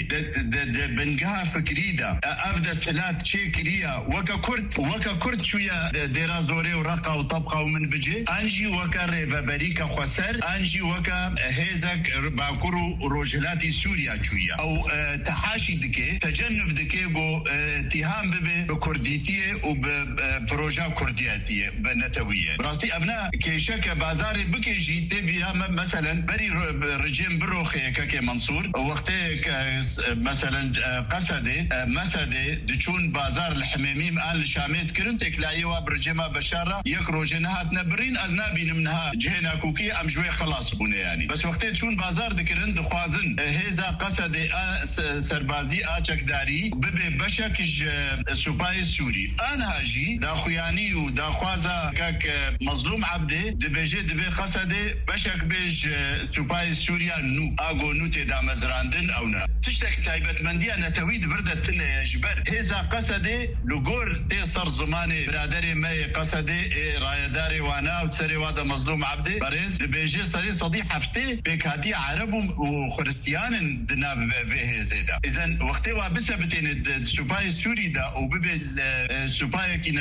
بنگەها فکریدا ئەف دەسەلات چێکریە وەکە کورد چوویە دێرا زۆرێ و ڕەقا و تەبقا و من بجێ ئانجی وەکە ڕێڤەبەریکە خوەسەر ئانجی وەکە هێزەک باکوور و ڕۆژهەلاتی سووریا چوویە ئەو تەحاشی دکێ تەجەنب دکێ بۆ اتهام ببێ بە کوردیتیە و بە پرۆژا کوردیەتیە بە نەتەویە ڕاستی ئەڤنا کێشەکە بازارێ بکێژی تێبیرا مەسەلەن بەری ڕژێم بڕۆخەیەکەکێ منصور وەختەیەک مەسەلەن قەسەدێ مەسەدێ دچوون بازار لە حمێمیم ئان لە شامێت کردن تێکلایەوە برجێما بەشارە یەک ڕۆژێ نەهاتنە برین ئەز نابینم نەها جهێ ناکوکی ئەم ژوێ خلاص بوونە ینی بەس وەختێ چوون بازار دەکردن دخوازن هێزا قەسەدێ سەربازی ئاچەکداری ببێ بەشێکیش سوپای سووری ئانهاژی داخویانی و داخوازە کەک مەزلوم عەبدێ دەبێژێ دەبێ قەسەدێ بەشێک بێژ سوپای سووریا نو ئاگۆ نو تێدا مەزراندن ئەو نە تشتێک تایبەتمەندیە نەتەوی دڤردە تنەیە ژبەر هێزا قەسەدێ لوگۆر تێ سەر زمانێ برادەرێ مەیە قەسەدێ ڕایەدارێ وانا و سەرێ وادە مەزلوم عەبدێ بەڕێز دەبێژێ سەری سەدی هەفتێ پێکهاتی عەرەب و خوریستیانن دنا vê hêzê de. İzen wextê wa bisebitêne di supayê Sûrî de û bibe supayekî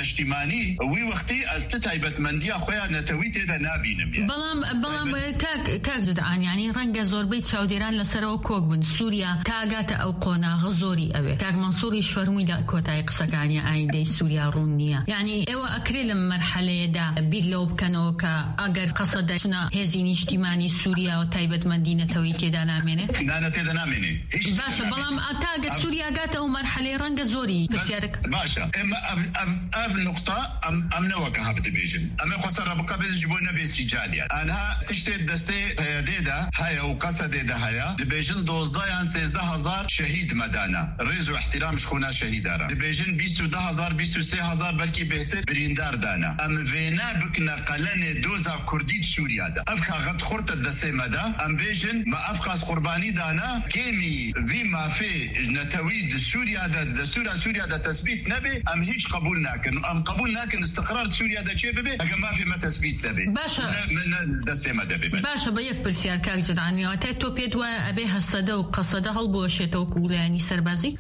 نشتیمانی وی وقتی از تایبت مندی خویا نتوی تدا نبینم بەڵام کاک جدعان یعنی ڕەنگە زۆربەی چاودێران لەسەرەوە کۆک بن سووریا تاگاتە ئەو قۆناغە زۆری ئەوێ کاک مەنسووریش فەرمووی لە کۆتایی قسەکانی ئایندەی سووریا ڕوون نییە یعنی ئێوە ئەکرێ لەم مەرحەلەیەدا بیر لەوە بکەنەوە کە ئەگەر قەسەدە چنە هێزی نیشتیمانی سووریا و تایبەتمەندی نەتەوەی تێدا نامێنێ تێدا نامێنێ باشە بەڵام ئەتاگە سووریا گاتە ئەو مەرحەلەی ڕەنگە زۆری پرسیارەکە باشە ئێمە ئەف نقطە ئەم نەوەکە هەبت بێژن ئەمە خۆسە ڕەبقە بێژ بۆ نەبێسی جالیان ئەنها تشتێت دەستێ پەیەدێدا هەیە و قەسەدێدا هەیە دەبێژن 12 یان 13,000 شەهید مەدانە ڕێز و احترامش خۆنا شەهیدارە دەبێژن 22,000 23,000 بەلکی بهتر بریندار دانا ئەم وێنا بکنە قەلەنێ دۆزا کوردی سووریادا ئەف کاغەت خورتە دەستێ مەدا ئەم بێژن مە ئەف خاس قوربانی دانا کێمی وی مافێ نەتەوی سووریادا دەستورا سووریادا تەثبیت نەبێ ئەم هیچ قبول ناکەن ئەم قبول ناکەن استقرار سووریادا چێ ببێ ئەگە مافێ مە تەثبیت دەبێ باشە دەستێ مە دەبێ باشە بە یەک پرسیار کاک جدعانیەوە تۆ پێت وایە ئەبێ هەسەدە و قەسەدە هەڵبوەشێتەوە کوولایانی سەربازی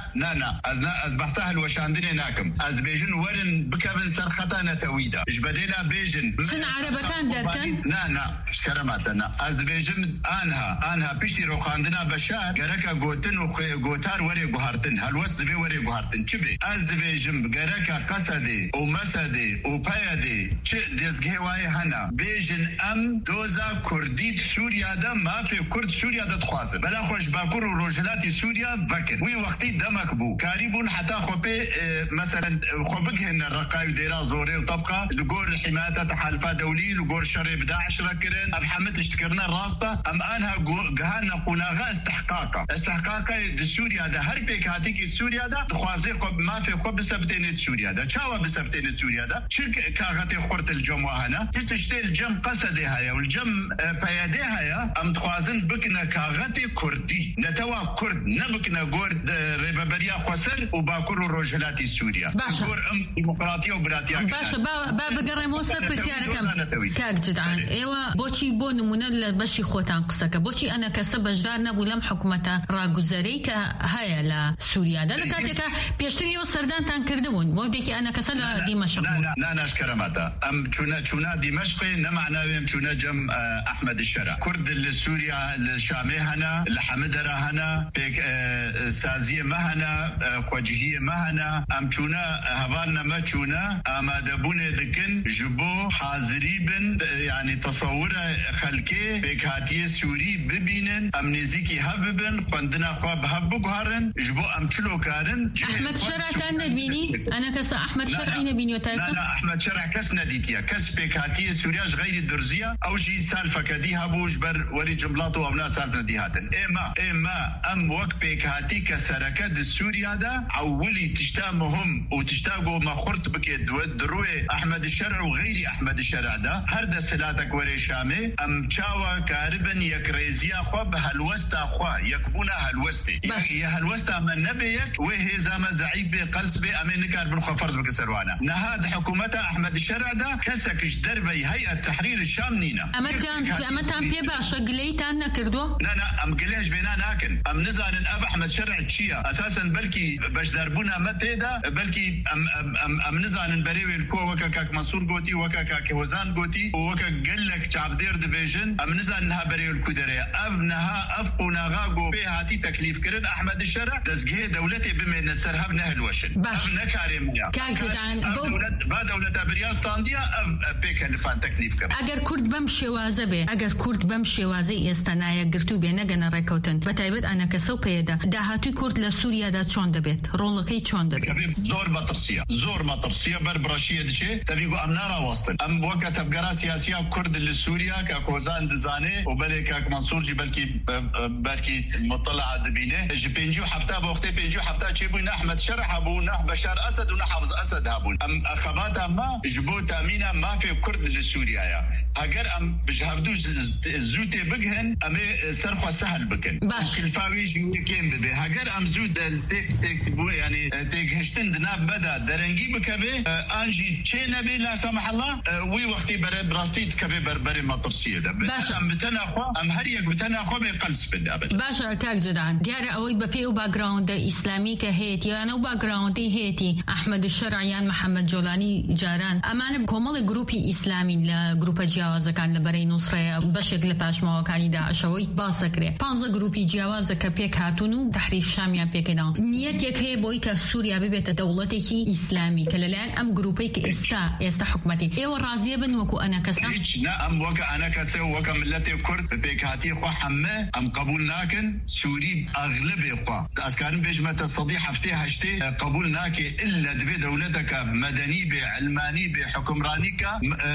از بەحسا هەلوەشاندنێ ناکەم ئەز بێژن وەرن بکەبن سەر خەتا نەتەویدا ژبەدێلا بێژن چن عەرەبەکان دەرکەن شکەرەماتەنا ئەز دەبێژن ئانها پشتی ڕۆخاندنا بەشار گەرەکە گۆتن و گۆتار وەرێ گوهارتن هەلوەست دەبێ وەرێ گوهارتن چ بێ ئەز دەبێژم گەرەکە قەسەدێ و مەسەدێ و پەیەدێ چ دەستگێ وایە هەنا بێژن ئەم دۆزا کوردی سووریادا مافێ کورد سووریا دەتخوازن بەلا خۆش باکوور و ڕۆژهەلاتی سووریا بکن وی وەختی دەمەک بوو کاری بوون حتا خۆپێ مەسەرەن خۆ بگهێنە ڕقای و دێرا زۆرێ و طبقا لەگۆر حیمایەتە تەحالفا دەولی لەگۆر شەڕێ بداعش ڕەکردن ئەم حەمە تشتکردنە ڕاستە ئەم ئانها گەهانە قوناغا استحقاقا سووریادا هەر پێک هاتێکی سووریادا دخوازێ خۆ مافێ خۆ بسەبتێنێت سووریادا چاوە بسەبتێنێت سووریادا چ کاغەتێ خورت الجەم وهەنە چ تشتێ الجەم قەسەدێ هەیە و الجەم پەیەدێ هەیە ئەم دخوازن بکنە کاغەتێ کوردی نەتەوا کورد نەبکنە گۆر ڕێبەبەریا خۆسەر و باکوور و ڕۆژهەلاتی سووریا گۆر ئەم دیموکراتیە و براتیا باشە با بگەڕێمەوە سەر پرسیارەکەم کاک جدعان ئێوە بۆچی بۆ نمونە لە بەشی خۆتان قسەکە بۆچی ئەنە کەسە بەشدار نەبوو لەم حکوومەتە ڕاگوزەرەی کە هەیە لە سووریادا لە کاتێکە پێشتر ئێوە سەردانتان کردبوون بۆ دێکی ئەنە کەسە لە دیمەشق ناشکەرەماتە ئەم چوونە دیمەشقێ نەمعناوێم چوونە جەم ئەحمەد الشەرع کورد لە سووریا لە شامێ هەنا لە حەمەدەرا هەنا پێک سازیە مەهەنا خۆجهیە مەهەنا ئەم چوونە هەڤان نەمە چوونە ئامادەبوونێ دکن ji bo حاضری بن yani تەسەورە خەلکێ پێکهاتیە سووری ببینن ئەم نێزیکی هەببن خوێندنا خوا هەب بگوهارن ji bo ئەم چلۆکارن ئەحمەد شەرعتان نەبینی ئەنە کەسە ئەحمەد شەرعی نەبینیوە تاسە ئەحمەد شەرع کەس نەدیتیە کەس پێکهاتیە سووریاش غەیری درزیە ئەوژی سالفەکەدی هەبووش بەر وەری جملات و ئەونا سالف نەدی هاتن ئێمە ئەم وەک پێکهاتی کە سەرەکە د سووریادا عولی تشتا مهم و تشتا گۆمە خورت بکێت دروێ ئەحمەد شەرع و غەیری ئەحمەد شەرعدا هەر دەسەلاتەک وەرێ شامێ ئەم چاوە کاربن یەک ڕێزیە خوا بە هەلوەستا خوا یەکبوونا هەلوەستێ یە هەلوەستا مە نەبێ یەک وێ هێزامە زەعیف بێ قەلس بێ ئەمێ نکار بن خوا فەرز بکە سەروانە نەهاد حکوومەتە ئەحمەد شەرعدا کەسێکش دەربەی هەیئەت تەحریر شام نینە ئەمەتان پێ باشە گلەیتان نەکردووە ئەم گلێش بێنا ناکەن ئەم نزانن ئەف ئەحمەد شەرع چییە ئەساسەن بەلکی بەشداربوون ئەمە تێدا بەلکی ئەم نزانن بەرێوێ کۆ وەکە کاک مەنسوور گوتی وەکە کاک هۆزان گوتی وەکە گەلێک چاودێر دەبێژن ئەم نزانن ها بەرێوێ کودەرەیە ئەف نەها ئەف قوناغا گۆ پێ هاتی تەکلیفکردن ئەحمەد شەرع دەستگێ دەولەتێ بمێنێت سەر هەب نەهەلوەشن نەکارێ منە با دەولەتە بریاستاندیە ئەف پێکەلفان تەکلیفکە ئەگەر کورد بەم شێوازە بێ ئەگەر کورد بەم شێوازەی ئێستا نایەکگرتوو بێ نەگەنە ڕێکەوتن بەتایبەت ئەنە کەسە و پێدا داهاتووی کورد لە سووریادا چۆن دەبێت ڕۆڵەکەی چۆن دەبێت زۆر مەترسیە بەر بڕەشیە دچێ تەبیگو ئەم ناڕاوەستن ئەم وەکە تەبگەرا سیاسیە کورد لە سووریا کە کۆزان دزانێ و بەلێ کاک مەنسوورجی بەلکی مطلع دەبینێ ji 57 بۆ وەختەی 57 چی بووی ئەحمەد شەرع هەبوو نە بەشار ئەسەد و نە حافظ ئەسەد هەبوون ئەم ئەخەباتا ما ji bo تامینە مافێ کورد لە سووریایە ئەگەر ئەم هەفتوو زوو تێ بگهن ئەمێ سەرخوا سەهل بکەن کلفاویش کێم ببێ هەگەر ئەم زوو تێک بووە ینی تێکهشتن دنا بەدا دەرەنگی بکەبێ ئانژی چێ نەبێ لا سەمح الله وی وەختی بەرە بڕاستی دکەبێ بەربەرێ مەترسیەدا ئەم بتەناخوا ئەم هەر یەک بتەناخوا بێ قەلس بدا باشە کاک جدعان دیارە ئەوەی بەپێ و باگراوندە ئیسلامی کە هەیەتی یانە و باگراوندی هەیەتی ئەحمەد شەرع شەرعیان محەممەد جۆلانی جاران ئەمانە کۆمەڵی گروپی ئیسلامی لە گروپە جیاوازەکان لە بەرەی نووسڕەیە بەشێک لە پاشماوەکانی داعشەوەی باسەکرێ 15 گروپی جیاوازە کە پێک هاتوون و تەحریری شامیان پێکەناوە نیەتێک هەیە بۆی کە سووریا ببێتە دەوڵەتێکی ئیسلامی کە لەلایەن ئەم گروپەی کە ئێستا حکومەتی ئێوە ڕازیە بن وەکو ئەنا کەسە ئەم وەکە ئەنا کەسە وەکە ملەتی کورد بپێکهاتی خۆ حەممە ئەم قبول ناکەن سووری ئەغلبێ خوا ئەسکارن بێژمەتە سەدی هەفتێ هەشتێ قبول ناکێ إلا دبێ دەولەتەکە مەدەنی بێ علمانی بێ حکومڕانی کە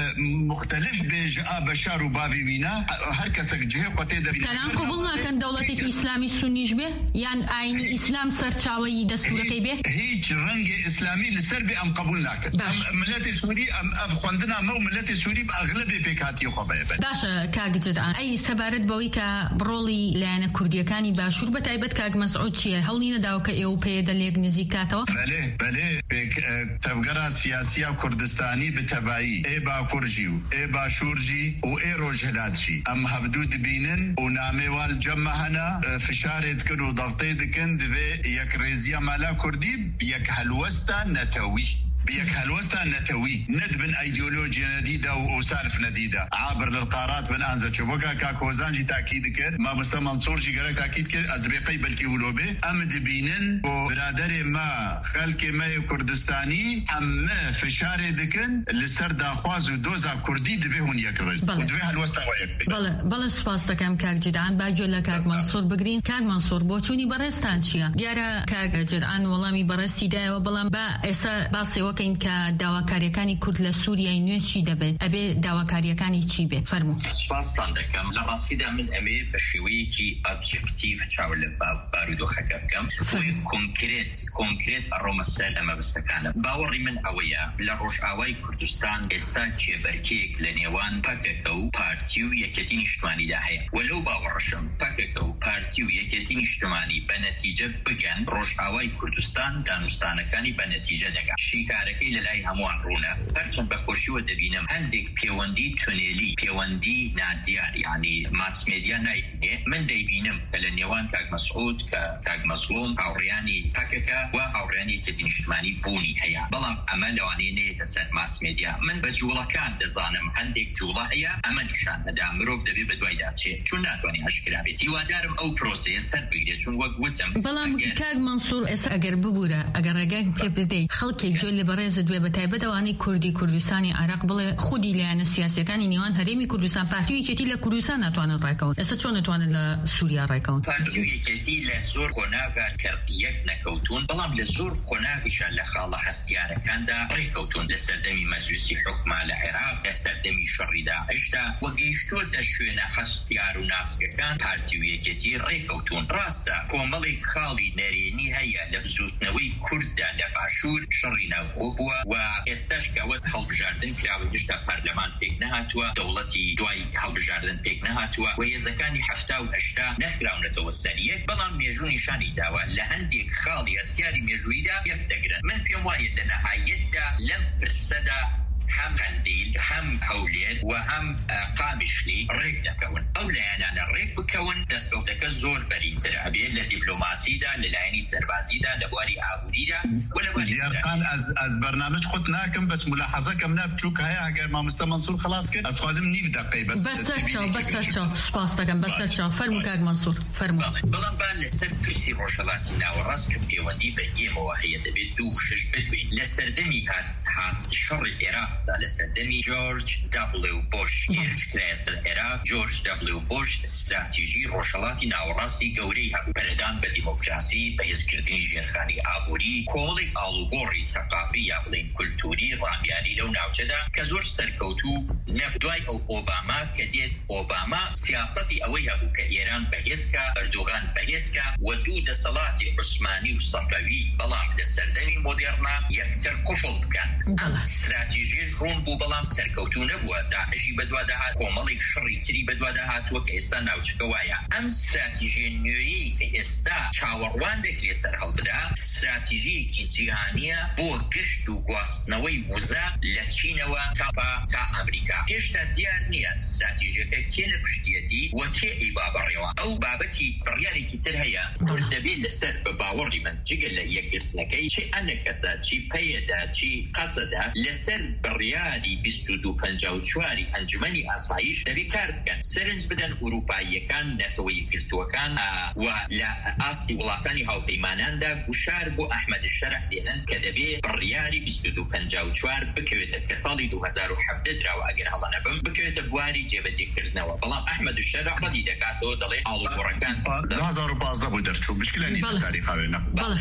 مختلف بێ ژئا بەشار و بابی وینا هەر کەسێک جهێ خۆتێ دەبێت تەنان قبول ناکەن دەوڵەتێکی ئیسلامی سونیش بێ یان ئاینی ئیسلام سەرچاوەی دەستورەکەی بێ هیچ ڕەنگی ئیسلامی لەسەر بێ ئەم قبول ناکەن ملەتی سووری ئەم خوێندنا مە و ملەتی سووری ئەغلبێ پێکهاتی خۆ بێ باشە کاک جدعان ئەی سەبارەت بەوەی کە بڕۆڵی لایەنە کوردیەکانی باشوور بەتایبەت کاک مەسعود چییە هەوڵی نەداوە کە ئێوە پێدە لێک نزیکاتەوە بەلێ تەبگەرا سیاسیە کوردستانی بتەبایی ئێ باکوورژی و ئێ باشوورژی و ئێ ڕۆژهەلاتژی ئەم هەفتوو دبینن و نامێوال جەمە هەنا فشارێ دکن و دەڵتێ دکن دەبێ یەک ڕێزیە مالا کوردی یەک هەلوەستە نەتەوی بيك هلوستا نتوي ندبن ايديولوجيا نديده وسالف نديده عابر للقارات من انزا شوفوكا كاكوزانجي تاكيد كر ما بس منصور جي قالك تاكيد كر ازبيقي بلكي ولوبي ام دبينن وبرادر ما خلك ما كردستاني ام فشار دكن لسر داخواز ودوزا كردي دبيهون يكرز ودبي هلوستا ويك بلا سپاس دکم کاک جدعان باجو لکاک منصور بگرین کاک منصور بوچونی برستان چیه دیاره کاک جدعان ولامی برستی ده و بلام با اسا باسی وکین که داواکاریکانی کرد لسوریای نوی چی دبه ابی داواکاریکانی چی به فرمو سپاس دکم لباسی ده من امی بشوی کی ابجکتیف چاول بارودو خکم وی کنکریت رومسل اما بستکانه باوری من اویا لروش اوای کردستان استا چه برکیک لنیوان پاککو پارتیو یکتین اجتماعی داهی ولو باورشم پاککو پارتیو یکتین اجتماعی به نتیجه بگن روش اوای کردستان دانستانکانی به نتیجه دگا شیکارکی للای هموان رونه هرچند بخوشی و دبینم هندک پیوندی تونلی پیوندی نادیار یعنی ماس میدیا نایبینه من دیبینم که لنیوان کاک مسعود کاک مظلوم هاوریانی پاککا و هاوریانی یکتین اجتماعی بونی هیا بلام اما لوانی نیت سر ماس میدیا من بجولکان دزانم هندک جوله هیا اما نشان هدا مروف دبی بدوای داچه چون ناتوانی اشکرا بیت هیوادارم او پروسه سر بگیره چون وقتم بلام کاک منصور اس اگر ببوره اگر اگه پی بدی خلقی جل برز دوی بتای بدوانی کردستانی عراق بله خودی لیان سیاسی کانی نیوان هرمی کردستان پارتیوی کتی لکردستان نتوانن رایکون اس چون نتوانن لسوریا رایکون پارتیوی کتی لزور قناغ یک نکوتون بلام لزور قناغش لخاله هستیار کندا ریکوتون لسردمی مجلسی حکم العراق لسردمی شری داعش دا و گیشتو دشوینا هستیار و ناسکان پارتیوی کتی ریکوتون راستا کوملی خالی نرینی هیا لبزوتنوی کرد لباشور شری نوخوبوا و استش گوت هەڵبژاردن کراوە هێشتا پارلەمان پێک نەهاتووە دەوڵەتی دوای هەڵبژاردن پێک نەهاتووە و هێزەکانی 78 نەخراونەتەوە سەریەک بەڵام مێژوو نیشانی داوە لە هەندێک خاڵی هەستیاری مێژوویدا یەک دەگرن من پێم وایە لە نەهایەتدا لەم پرسەدا هم قنديل هم هولير وهم قامشلي ريك دكون او لانانا ريك بكون دستوتك زور بريتر ابي لدبلوماسي دا للايني سربازي دا لبواري عابوري دا ولا باري قال از برنامج خدناكم بس ملاحظه كم بتشوك هيا اگر ما مستر منصور خلاص كده از خوازم نيف دقيقه بس ترچو سپاس دكم بس ترچو فرمو كاك منصور فرمو بلان بان لسر كرسي روشلاتي ناو راس كبيوندي بإيمو وهي دبي دوشش بدوي لسردمي هات شر العراق لسردمی جورج دبلیو بوش گیرشکرای سر عراق جورج دبلیو بوش استراتیژی روشلاتی ناوراستی گوری پردان به دموکراسی به هزکردنی جرخانی آبوری کولی آلوگوری ثقافی یا بلین کلتوری رامیاری لو ناوچدا که زور سرکوتو نبدوی او اوباما کدید اوباما سیاستی اوی هبو که ایران بهیسکا اردوغان بهیسکا و دو دسالات عثمانی و صفوی بلام لسردمی مدرنا یکتر قفل بکن استراتیژی رون بو بلام سرکوتو نبووە داعشی بەدوا داهات کۆمەڵێک شڕی تری بەدوا داهاتووە کە ئێستا ناوچەکەوایە ئەم استراتیژیە نوێیەی کە ئێستا چاوەڕوان دەکرێت سەر هەڵبدا استراتیژیەکی جیهانیە بۆ گشت و گواستنەوەی وزە لە چینەوە تا ئەمریکا هێشتا دیار نییە استراتیژیەکە کێ لە پشتیەتی بی وەتێئی بابڕێەوە ئەو بابەتی بڕیارێکی تر هەیە کورد دەبێت لەسەر بە باوەڕی من جگە لە یەکگرتنەکەی چی ئەنە کەسە چی پەیەدا چی قەسەدا لەسەر بڕیاری 2254 ئەنجومەنی ئاسایش دەبێت کار بکەن سەرنج بدەن ئوروپاییەکان نەتەوە یەکگرتووەکان و لە ئاستی وڵاتانی هاوپەیماناندا گوشار بۆ ئەحمەد الشەرع دێنن کە دەبێت بڕیاری 2254 بکەوێتە کە ساڵی 2017 دراوە ئەگەر هەڵە نەبم بکەوێتە بواری جێبەجێکردنەوە بەڵام ئەحمەد الشەرع ڕەدی دەکاتەوە دەڵێ ئاڵوگۆڕەکان 2015 بۆ دەرچوو مشکلە نیە تاریخاوێنە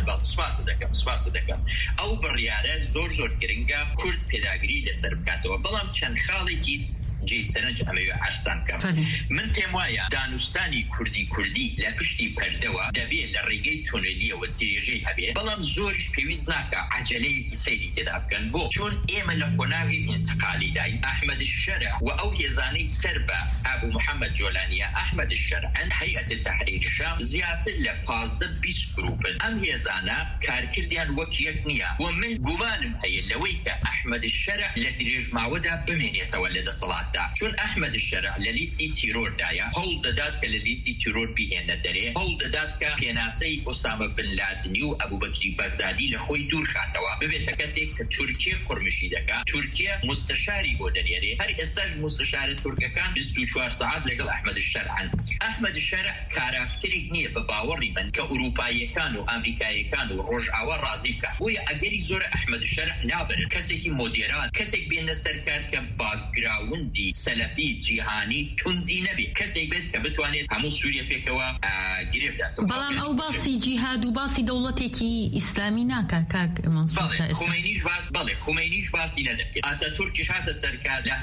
سپاس دەکەم ئەو بڕیارە زۆر گرنگە کورد پێداگیری لەسەر بکاتەوە بەڵام چەند خاڵێکی جێی سەرنج ئەمەوێ عەرزتان بکەم من پێم وایە دانوستانی کوردی لە پشتی پەردەوە دەبێت لە ڕێگەی تونێلیەوە درێژەی هەبێت بەڵام زۆرش پێویست ناکە عەجەلەیەکی سەیری تێدا بکەن بۆ چۆن ئێمە لە قۆناغی ئینتقالی داین ئەحمەد الشەرع و ئەو هێزانەی سەر بە ئابو محەممەد جۆلانیە ئەحمەد الشەرع هەیئەت تەحریر شام زیاتر لە 15-20 گروپن ئەم هێزانە کارکردیان وەک یەک نییە و من گومانم هەیە لەوەی کە ئەحمەد الشەرع لە درێژماوەدا بمێنێتەوە لە دەسەڵاتدا چون ئەحمەد الشەرع لە لیستی تیرۆردایە هەوڵ دەدات کە لە لیستی تیرۆر بهێنە دەرێ هەوڵ دەدات کە پێناسەی ئۆسامە بن لادنی و ئەبوبەکری بەغدادی لە خۆی دوور خاتەوە ببێتە کەسێک کە تورکیە قورمشی دەکات تورکیە مستشاری بۆ دەنێرێ هەر ئێستاش مستشارە تورکەکان 24 ساعت لەگەڵ ئەحمەد الشەرعن ئەحمەد الشەرع کاراکتێرێک نییە بە باوەڕی من کە ئوروپاییەکان و ئەمریکایەکان و ڕۆژئاوا ڕازی بکات بۆیە ئەگەری زۆرە ئەحمەد الشەرع نابرن کەسێکی مۆدێران کەسێک بێنە سەرکار کە باگراوندی سەلەفی جیهانی توندی نەبێت کەسێک بێت کە بتوانێت هەموو سووریا پێکەوە گرێبداتەوە بەڵام ئەو باسی جیهاد و باسی دەوڵەتێکی ئیسلامی ناکە کاک منسوور خومینیش باسی نەدەکرێت ئاتاتورکیش هاتە سەرکار لە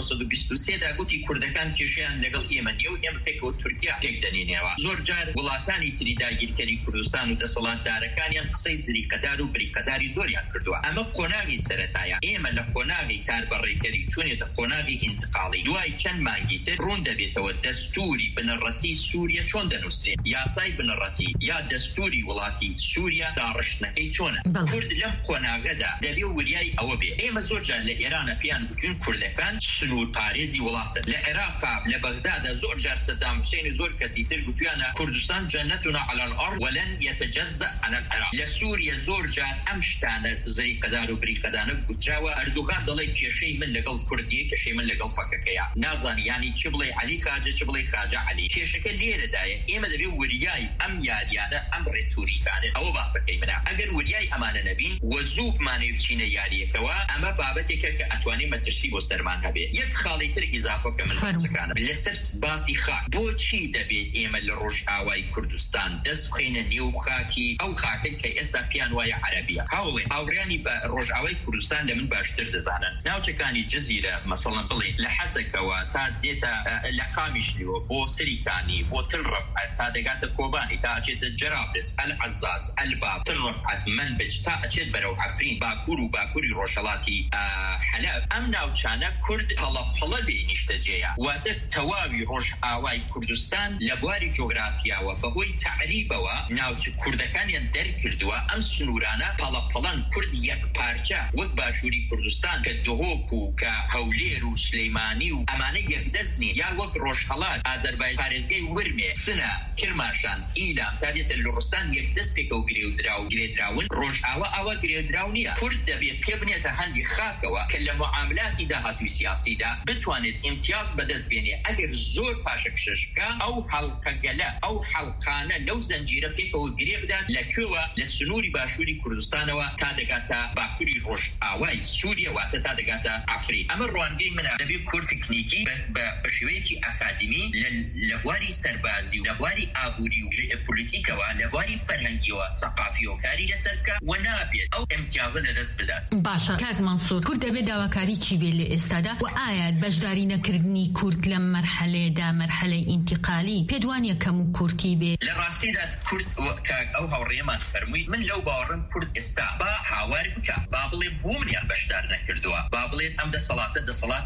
1923 دا گوتی کوردەکان کێشیان لەگەڵ ئێمە نیە و ئێمە پێکەوە تورکیا پێک دەنێنەوە زۆر جار وڵاتانی تری داگیرکەری کوردستان و دەسەڵاتدارەکانیان قسەی زریقەدار و بریقەداری زۆریان کردووە ئەمە قۆناغی سەرەتایە ئێمە لە قۆناغی کاربەڕێکەری چونێتە قۆناغی ئینتقاڵی دوای چەند مانگی تر ڕوون دەبێتەوە دەستوری بنەڕەتی سووریا چۆن دەنووسێت یاسای بنەڕەتی یا دەستوری وڵاتی سووریا داڕشتنەکەی چۆنە کورد لەم قۆناغەدا دەبێ وریای ئەوە بێ ئێمە زۆر جار لە ئێرانە پیان بکوین کوردەکان سنوور پارێزی وڵاتن لە عێراقا لە بەغدادا زۆر جار سەدام حوسێن زۆر کەسی تر گوتویانە کوردستان جەنەتنا عەلى الأرض ولن يتجزأ عن العراق لە سووریا زۆر جار ئەم شتانە زریقەدار و بریقەدانە گوتراوە ئەردوغان دەڵێ کێشەی من لەگەڵ کوردیە کێشەی من لەگەڵ پەکەکەیە نازانی یانی چ بڵێ عەلی خاجە چ بڵێ خاجە عەلی کێشەکە لێرەدایە ئێمە دەبێ وریای ئەم یاریانە ئەم ڕێتوریکانە ئەوە باسەکەی منە ئەگەر وریای ئەمانە نەبین وەزووکمانێ بچینە یاریەکەوە ئەمە بابەتێکە کە ئەتوانێت مەترسی بۆ سەرمان هەبێ یەک خاڵی تر ئیزافە کە من باسەکانم لەسەر باسی خاک بۆچی دەبێت ئێمە لە ڕۆژئاوای کوردستان دەست بخەینە نێو خاکی ئەو خاکە کە ئێستا پیان وایە عەرەبیە هاوڵێ هاوڕیانی بە ڕۆژئاوای کوردستان لە من باشتر دەزانن ناوچەکانی جزیرە مەسەڵەن بڵێ لە حەسەکەوە تا دێتە لە قامیشلیەوە بۆ سریکانی بۆ تلڕەفعەت تا دەگاتە کۆبانی تا ئەچێتە جەرابلس ئەلعەزاز ئەلباب تلڕەفعەت منبج تا ئەچێت بەرەو عەفرین باکوور و باکووری ڕۆژهەڵاتی حەلەب ئەم ناوچانە کورد هەڵەپەڵە لێنیشتە جێیە واتە تەواوی ڕۆژئاوای کوردستان لە بواری جۆگرافیاوە بەهۆی تعریبەوە ناوچە کوردەکانیان دەرکردووە ئەم سنوورانە پەڵەپەڵەن کورد یەک پارچە وەک باشووری کوردستان کە دهۆک و کە هەولێر و سلەیمانی و ئەمانە یەکدەستنی یا وەک ڕۆژهەڵات ئازەربایجان پارێزگای ورمێ سنە کرماشان ئیلام تا دێتە لوڕستان یەکدەستێکە و گرێدراون ڕۆژئاوا ئەوە گرێدراو نییە کورد دەبێت پێ بنێتە هەندی خاکەوە کە لە معاملاتی داهاتووی سیاسیدا بتوانێت ئیمتیاز بەدەستبێنێ ئەگەر زۆر پاشەکشش بکە ئەو هەڵقەگەلە ئەو حەڵقانە لەو زەنجیرە پێکەوە گرێ بدات لەکوێوە لە سنووری باشووری کوردستانەوە تا دەگاتە باکووری ڕۆژئاوای سووریا واتە تا دەگاتە ئەفرین ئەمە ڕوانگەی منە دەبێت کورد تکنیکی بە شێوەیەکی ئەکادمی لە بواری سەربازی و لە بواری ئابووری و ژئۆپۆلیتیکەوە لە بواری فەرهەنگیەوە سەقافی و کاری لەسەر بکە و نابێت ئەو ئیمتیازە لەدەست بدات باشە کاک منسوور کورد دەبێت داواکاری چی بێت لە ئێستادا و ئایا بەشداری نەکردنی کورد لەم مەرحەلەیەدا مەرحەلەی ئینتیقالی پێدوانیە کەم و کورتی بێت لە ڕاستیدا کورد ئەو هاوڕێمان فەرمووی من لەو باوەڕم کورد ئێستا با هاوار بکە با بڵێ بوو منیان بەشدار نەکردووە با بڵێت ئەم دەسەڵاتێکە لە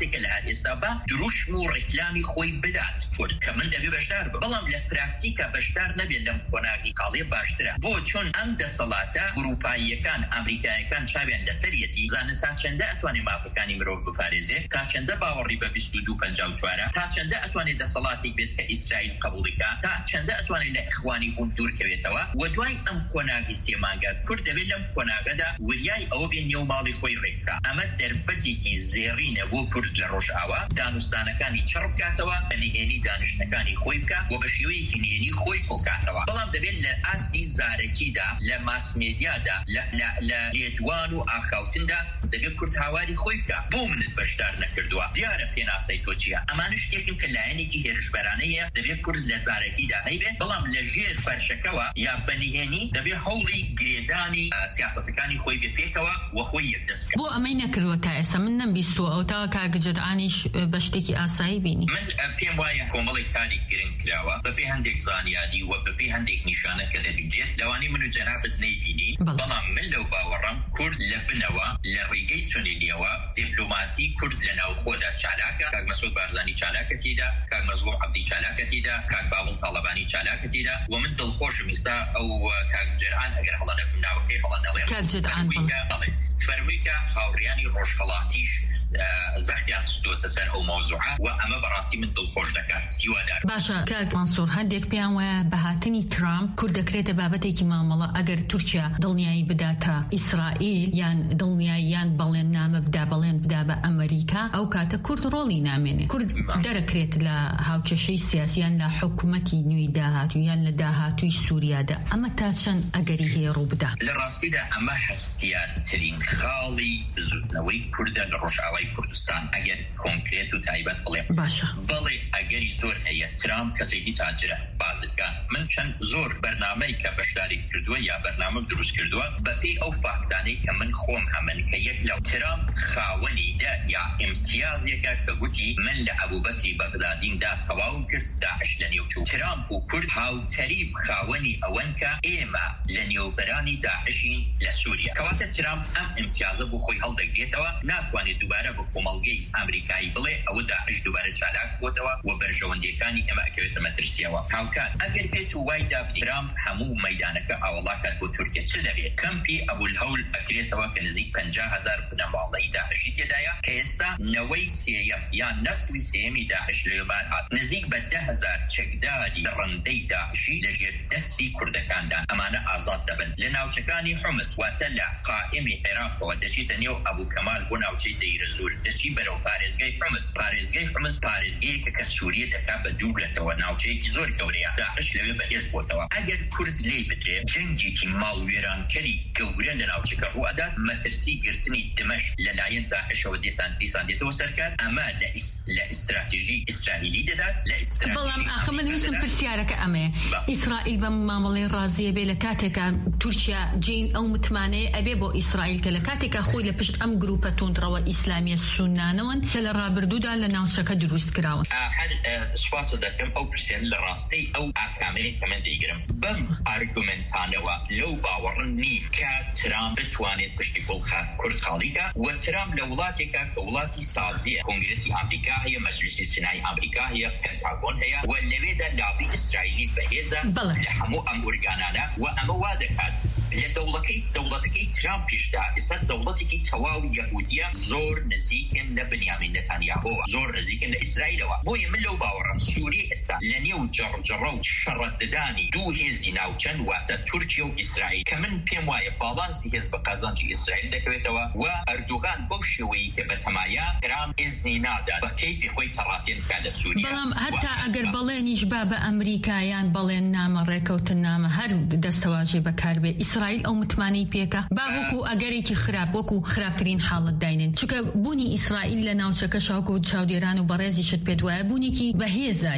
ئێستا بە دروشم و ڕێکلامی خۆی بدات کورد کە من دەبێ بەشدار بم بەڵام لە پراکتیکە بەشدار نەبێت لەم کۆناغی قاڵێ باشترە بۆ چۆن ئەم دەسەڵاتە گروپاییەکان ئەمریکایەکان چاویان لەسەرەتی زانن تا چەندە ئەتوانێت مافەکانی مرۆڤ بپارێزێ تا چەندە باوەڕی بە 2254 تا چەندە ئەتوانێت دەسەڵاتی بێت کە ئیسرائیل قبوڵیکا تا چەندە ئەتوانێت لە ئیخوانی بوون دوورکەوێتەوە و دوای ئەم کۆناغی سێمانگە کورد دەبێت لەم کۆناغەدا وریای ئەوە بێ نێو ماڵی خۆی ڕێکخا ئەمە دەرفەتێکی زێڕینە بۆ کورد لە ڕۆژئاوا دانوستانەکانی چڕ بکاتەوە بەنهێنی دانیشتەکانی خۆی بکە و بە شێوەیەکی نهێنی خۆی کۆکاتەوە بەڵام دەبێت لە ئاستی زارەکیدا لە ماسمێدیادا لە لێدوان و ئاخاوتندا دەبێت کورد هاواری خۆی بکە بۆ منت بەشدار نەکردووە دیارە پێناسەی تۆ چییە ئەمانە شتێکم کە لایەنێکی هێرشبەرانەیە دەبێت کورد لە زارەکیدا هەیبێت بەڵام لە ژێر فەرشەکەوە یا بەنهێنی دەبێت هەوڵی گرێدانی سیاسەتەکانی خۆی بێ پێکەوە و خۆی یەکدەست بێت بۆ ئەمەی نەکردوە تا ئێستا من نەمبیستووە ئەو تا کاک جەدعانیش بە شتێکی ئاسایی بینی من پێم وایە کۆمەڵی کاری گرنگ کراوە بەپێی هەندێک زانیاری و بەپێی هەندێک نیشانە کە دەبینێت لەوانی من و جەنابەت نەیبینی بەڵام من لەو باوەڕەم کورد لە بنەوە لە ڕێگەی چۆنێنیەوە دیپلۆماسی کورد لە ناوخۆدا چالاکە کاک مەسعود بارزانی چالاکە تێدا کاک مەزلوم عەبدی چالاکە تێدا کاک باوڵ تاڵەبانی چالاکە تێدا و من دڵخۆشم ئێستا ئەو کاک جەرعان ئەگەر هەڵە نەبم ناوەکەی هەڵە نەڵێم کاک جەدعان فەرمووی کە هاوڕێیانی ڕۆژهەڵاتیش زەحتیان ستۆتە سەر ئەو مۆزوعە و ئەمە بەڕاستی من دڵخۆش دەکات هیوادار باشە کاک مانسوور هەندێک پێیان وایە بەهاتنی ترامپ کورد دەکرێتە بابەتێکی مامەڵە ئەگەر تورکیا دڵنیایی بداتە ئیسرائیل یان دڵنیایی یان بەڵێن نامە بدا بەڵێن بدا بە ئەمریکا ئەو کاتە کورد ڕۆڵی نامێنێ کورد دەرەکرێت لە هاوکێشەی سیاسیان لە حکوومەتی نوێی داهاتوو یان لە داهاتووی سووریادا ئەمە تا چەند ئەگەری هەیە ڕوو بدا لە ڕاستیدا ئەمە هەستیارترین خاڵی زودنەوەی کوردە لە ڕۆژئاوای کوردستان ئەگەر کۆنکرێت و تایبەت بڵێ باشە بەڵێ ئەگەری زۆر هەیە ترامپ کەسێکی تاجرە بازرگان من چەند زۆر بەرنامەی کە بەشداری کردووە یا بەرنامە دروست کردووە بەپێی ئەو فاکتانەی کە من خۆم هەمن کە یەک لەو ترامپ خاوەنی دا یا ئیمتیازێکە کە گوتی من لە ئەبوبەکری بەغدادیندا تەواو کرد داعش لە نێوچوو ترامپ و کورد هاوتەریب خاوەنی ئەوەن کە ئێمە لە نێوبەرانی داعشین لە سووریا کەواتە ترامپ ئەم ئیمتیازە بۆ خۆی هەڵدەگرێتەوە ناتوانێت دووبارە بە کۆمەڵگەی ئەمریکایی بڵێ ئەوە داعش دووبارە چالاک بۆتەوە و بەرژەوەندیەکانی ئێمە ئەکەوێتە مەترسیەوە هاوکات ئەگەر پێچ و وای دابنی ترامپ هەموو مەیدانەکە ئاوەڵاکات بۆ تورکیا چ دەبێت کەمپی ئەبولهەول ئەکرێتەوە کە نزیک 50,000 بنەماڵەی داعشی تێدایە کە ئێستا نەوەی سێیەم یان نەسلی سێمی داعش لێبار هات نزیک بە 10,000 چەکداری ڕەندەی داعشی لەژێر دەستی کوردەکاندا ئەمانە ئازاد دەبن لە ناوچەکانی حومس واتە لە قائمی عێراقەوە دەچیتە نێو ئەبوو کەمال بۆ ناوچەی دەیرەزور دەچی بەرەو پارێزگای حومس پارێزگایەکە کە سووریە دەکات بە دوورێتەوە ناوچەیەکی زۆر گەورەیە داعش لەوێ بەهێز بۆتەوە ئەگەر کورد لێ بدرێ جەنگێکی ماڵوێرانکەری گەورە لە ناوچەکە ڕوئەدات مەترسی گرتنی دمەشق لەلایەن داعشەوە دیسان دێتەوە سەرکار ئەمە لە ئیستراتیژی ئیسرائیلی دەدات لە ئیستراتیژی بەڵام ئاخە من ویستم پرسیارەکە ئەمەیە ئیسرائیل بە مامەڵەی ڕازیە بێ لە کاتێکە تورکیا جین ئەو متمانەیە ئەبێ بۆ ئیسرائیل کە لە کاتێکە خۆی لە پشت ئەم گروپە تۆندڕەوە ئیسلامیە سونانەوەن کە لە ڕابردوودا لە ناوچەکە دروست کراون هەر سوپاسە دەکەم ئەو پرسیان لە ڕاستی ئەو ئاکامەیە کە من دەیگرم بەم ئارگومنتانەوە لەو باوەڕن نیم کە ترامپ بتوانێت پشتی بڵخات کورد خاڵیکە و ترامپ لە وڵاتێکە کە وڵاتی سازیە کۆنگرسی ئەمریکا هەیە مەجلیسی سنای ئەمریکا هەیە پێنتاگۆن هەیە و لەوێدا لابی ئیسرائیلی بەهێزە لە هەموو ئەم ئورگانانە و ئەمە وا دەکات لە دەوڵەتەکەی ترامپیشدا ئێستا دەوڵەتێکی تەواو یەهودیە زۆر نزیکن لە بنیامین نەتانیاهۆوە زۆر نزیکن لە ئیسرائیلەوە بۆیە من لەو باوەڕم سووریە ئێستا لە نێو جەڕجەڕە و شەڕەتدانی دوو هێزی ناوچەند واتە تورکیا و ئیسرائیل کە من پێم وایە باڵانسی هێز بە قازانجی ئیسرائیل دەکەوێتەوە و ئەردوغان بەو شێوەیە کە بەتەمایە ترامپ ئیزنی نادات بە کەیفی خۆی تەڕاتێن بکات لە سووریا بەڵام هەتا ئەگەر بەڵێنیش با بە ئەمریکایان بەڵێن نامە ڕێکەوتن نامە هەر دەستەواژێ بەکاربێ ئیسرائیل ئەو متمانەی پێکە با وەکو ئەگەرێکی خراپ وەکو خراپترین حاڵت داینن چونکە بوونی ئیسرائیل لە ناوچەکە شاوکە و چاودێران و بەڕێزیشت پێت وایە بوونێکی بەهێزە یعنی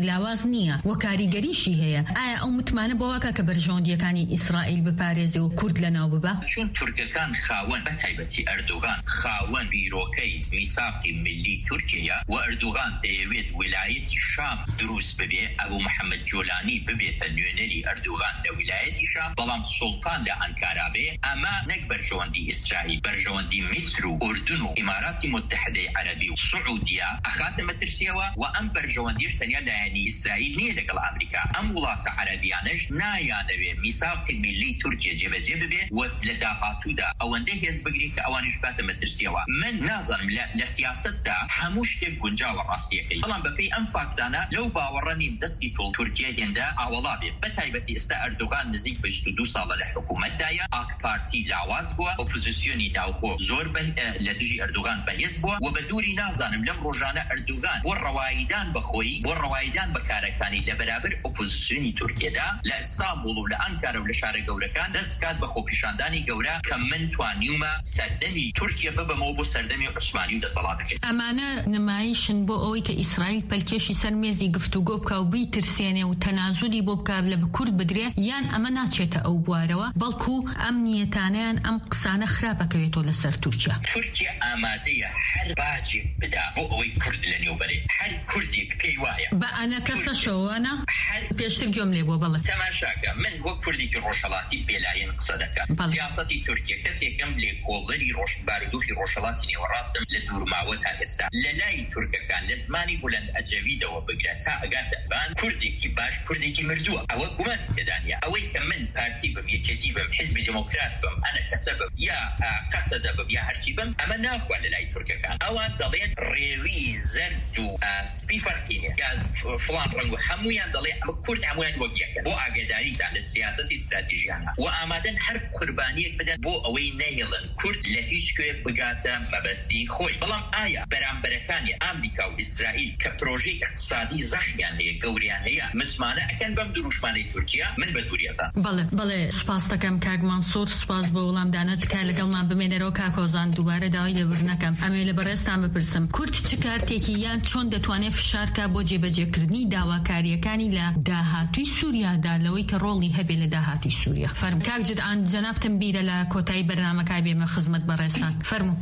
لاواز نییە و کاریگەریشی هەیە. ئایا ئەو متمانە بەوەکە کە بەرژەوەندیەکانی ئیسرائیل بپارێزێ و کورد لەناو ببە؟ چون تورکەکان خاوەن بە تایبەتی ئەردوغان خاوەن بیرۆکەی میساقی ملی تورکیا و ئەردوغان دەیەوێت ویلایەتی شام دروست ببێ، ئەبوو محەممەد جۆلانی ببێتە نوێنەری ئەردوغان لە ویلایەتی شام، بەڵام سوڵتان لە ئەنکارا بێ. ئەمە نەک بەرژەوەندی ئیسرائیل، بەرژەوەندی میسر و ئوردن و ئیماراتی متحدەی عەرەبی و سعودیا ئەخاتە مەترسیەوە و ئەم بەرژەوەندیش تەنیا لایەنی ئیسرائیل نییە لەگەڵ ئەمریکا. ئەم وڵاتە عەرەبیانەش نایانەوێ میساقی ملی تورکیا جێبەجێ ببێ و لە داهاتوودا ئەوەندەی هێز بگری کە ئەوانش باتە مەترسیەوە. من نازانم لە سیاستدا هەموو شتێک گونجاوە ڕاستیەکەی، بەڵام بەپێی ئەم فاکتانە لەو باوەڕە نیم دەستی تۆڵ تورکیا هێندا ئاوەڵا بێ. بە تایبەتی ئێستا ئەردوغان نزیک بە 22 ساڵە لە حکوومەتدایە، ئاک پارتی لاواز بووە، ئۆپۆزیسیۆنی ناوخۆ زۆر لە دژی ئەردوغان بەهێز بووە و بە دووری نازانم لەم ڕۆژانە ئەردوغان بۆ ڕەواییدان بەخۆی، بۆ ڕەواییدان بە کارەکانی لە بەرابەر ئۆپۆزیسیۆنی تورکیادا لە ئیستانبول و لە ئەنکارە و لە شارە گەورەکان دەست بکات بە خۆپیشاندانی گەورە کە من توانیومە سەردەمی تورکیا ببەمەوە بۆ سەردەمی عوسمانی و دەسەڵاتەکەی. ئەمانە نمایشن بۆ ئەوەی کە ئیسرائیل پەلکێشی سەر مێزی گفتوگۆ بکە و بیترسێنێ و تەنازولی بۆ بکات لە کورد بدرێ، یان ئەمە ناچێتە ئەو بوارەوە، بەڵکو ئەم نیەتانیان ئەم قسانە خراپەکەوێتەوە لەسەر تورکیا. تورکیا ئامادەیە هەر باجێک بدا بۆ ئەوەی کورد لە نێوبەرێ، هەر کوردێک پێی وایە بە ئەنە کەسە شەوانە پێشتر گوێم لێ بۆ بڵێ. تەماشاکە من وە کوردێکی ڕۆژهەڵاتی بێلایەن قسە دەکەم. سیاسەتی تورکیا کەسێکم لێ کۆڵەری بارودۆخی ڕۆژهەڵاتی نێوەڕاستم لە دوورماوە تا ئێستا لە لای تورکەکان لە زمانی بولەند ئەجەویدەوە بگرێت تا ئەگاتە بان کوردێکی باش کوردێکی مردووە. ئەوە گومان تێدانە. ئەوەی کە من پارتی بم، یەکێتی بم، حیزبی دموکرات بم، ئەنە کەسە بم یا قەسەدە بم یا هەرچی بم، ئەمە ناخوا لە لای تورکەکان. ئەوان دەڵێن ڕێوی زەرد و سپی فەرقینە یا فڵان ڕەنگ و هەمویان دەڵێ ئەمە کورد هەمویان وەکیەکەن بۆ ئاگاداریتان لە سیاسەتی استراتیژیانە و ئامادەن هەر قوربانیەک بدەن بۆ ئەوەی نەهێڵن کورد لە هیچ کوێ بگاتە مەبەستی خۆی. بەڵام ئایا بەرامبەرەکانی ئەمریکا و ئیسرائیل کە پرۆژەی اقتصادی زەخمیان هەیە گەوریان هەیە متمانە ئەکەن بەم دروشمانەی تورکیا؟ من بە دووریەزان. بەڵێ سوپاس دەکەم کاک مانسوور، سوپاس بە وەڵامدانت کە لەگەڵمان بمێنەرەوە. کاکۆزان دووبارە داوای لێبوردنەکەم. ئەمێ لە بەڕێستان بپرسم، کورد چ کارتێکی یان چۆن دەتوانێت فشارکە بۆ جێبەجێکردنی داواکاریەکانی لە داهاتووی سووریادا لەوەی کە ڕۆڵی هەبێ لە داهاتووی سووریا؟ فەرموو کاک جدعان، جەنابتم بیرە لە کۆتایی بەرنامەکە بێمە خزمەت بەڕێستان. فەرموو.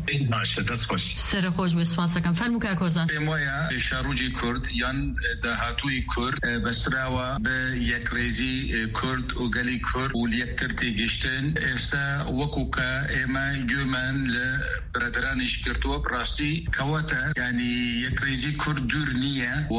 سرە خۆش بێ، سوپاس دەکەم. فەرموو کاکۆزان. پێم وایە شاڕوجی کورد یان داهاتووی کورد بەستراوە بە یەکڕێزی کورد و گەلی کورد و یەکتر تێگەشتن. ئێستا وەکو کە ئێمە گوێمان لە برادرانیش کردووە بڕاستی کەواتە ینی یەکڕێزی کورد دوور نییە و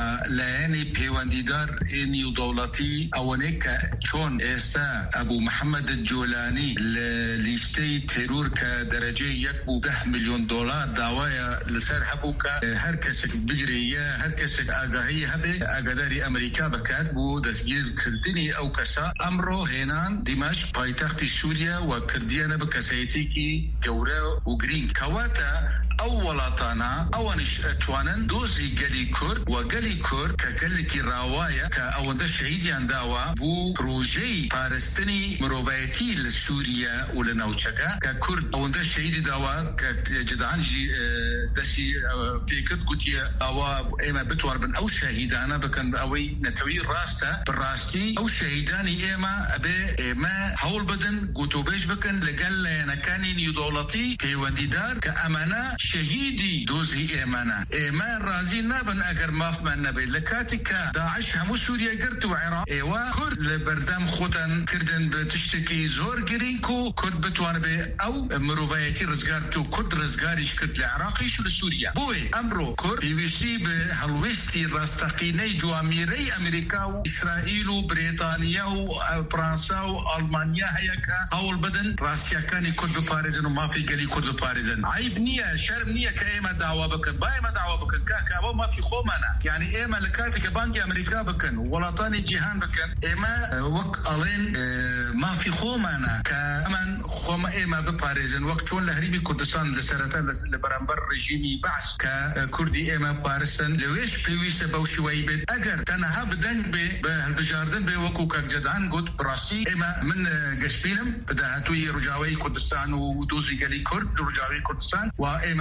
لایەنی پەیوەندیدار ئێنی و دەوڵەتی ئەوەنەی کە چۆن ئێستا ئەبوو محەممەد جۆلانی لە لیستەی تێرور کە دەرەجەی 1 ملیۆن دۆلار داوایە لەسەر هەبوو کە هەر کەسێک بگرێیە، هەر کەسێک ئاگاهی هەبێ ئاگاداری ئەمریکا بکات بۆ دەستگیرکردنی ئەو کەسە. ئەمڕۆ هێنان دیمەشق پایتەختی سووریا و کردیانە بە کەسایەتێکی گەورە و گرنگ. کەواتە ئەو وڵاتانە ئەوانش ئەتوانن دۆزی گەلی کورد و گەلی کورد کە گەلێکی ڕاوایە کە ئەوەندە شەهیدیان داوە بۆ پرۆژەی پارستنی مرۆڤایەتی لە سووریا و لە ناوچەکە کە کورد ئەوەندە شەهیدی داوە کە جدعانجی دەستی پێکرد گوتیە ئەوە ئێمە بتوان بن ئەو شەهیدانە بکەن بە ئەوەی نەتەوەی ڕاستە. بڕاستی ئەو شەهیدانی ئێمە ئەبێ ئێمە هەوڵ بدن گوتوبێژ بکەن لەگەل لایەنەکانی نیودەوڵەتی پەیوەندیدار کە ئەمانە شەهیدی دۆزی ئێمەنە. ئێمە ڕازی نابن ئەگەر مافمان نەبێت. لە کاتی کە داعش هەموو سووریا گرت و عێراق ئێوە کورد لە بەردەم خۆتان کردن بە تشتێکی زۆر گرنگ و کورد بتوانە بێ ئەو مرۆڤایەتی ڕزگار و کورد ڕزگاریش کرد لە عێراقیش و لە سووریا. بۆیە ئەمڕۆ کورد پێویستی بە هەڵوێستی ڕاستەقینەی جوامێرەی ئەمریکا و ئیسرائیل و برێتانیا و فەرەنسا و ئەڵمانیا هەیە کە هەوڵ بدن ڕاستیەکانی کورد بپارێزن و مافی گەلی کورد بپارێزن. عیب نییە، شەرم نییە کە ئێمە داوا بکەن، با ئێمە داوا بکەن کاکە ئەوە مافی خۆمانە. یعنی ئێمە لە کاتێککە بانکی ئەمریکا بکەن و وڵاتانی جیهان بکەن، ئێمە وەک ئەڵێن مافی خۆمانە کە ئەمان خۆمە ئێمە بپارێزن وەک چۆن لە هەریمی کوردستان لە سەرەتا لە بەرامبەر ڕژیمی بەعس کە کوردی ئێمە پارستن لەوێش پێویستە بەو شێوەیە بێت. ئەگەر تەنەها بدەنگ بێ بە هەڵبژاردن بێ وەکو کاک جەدعان گوت بڕاستی ئێمە من گەشتبینم بە داهاتووی ڕۆژاوای کوردستان و دۆزی گەلی کورد ڕۆژاوای کوردستان و ئێمە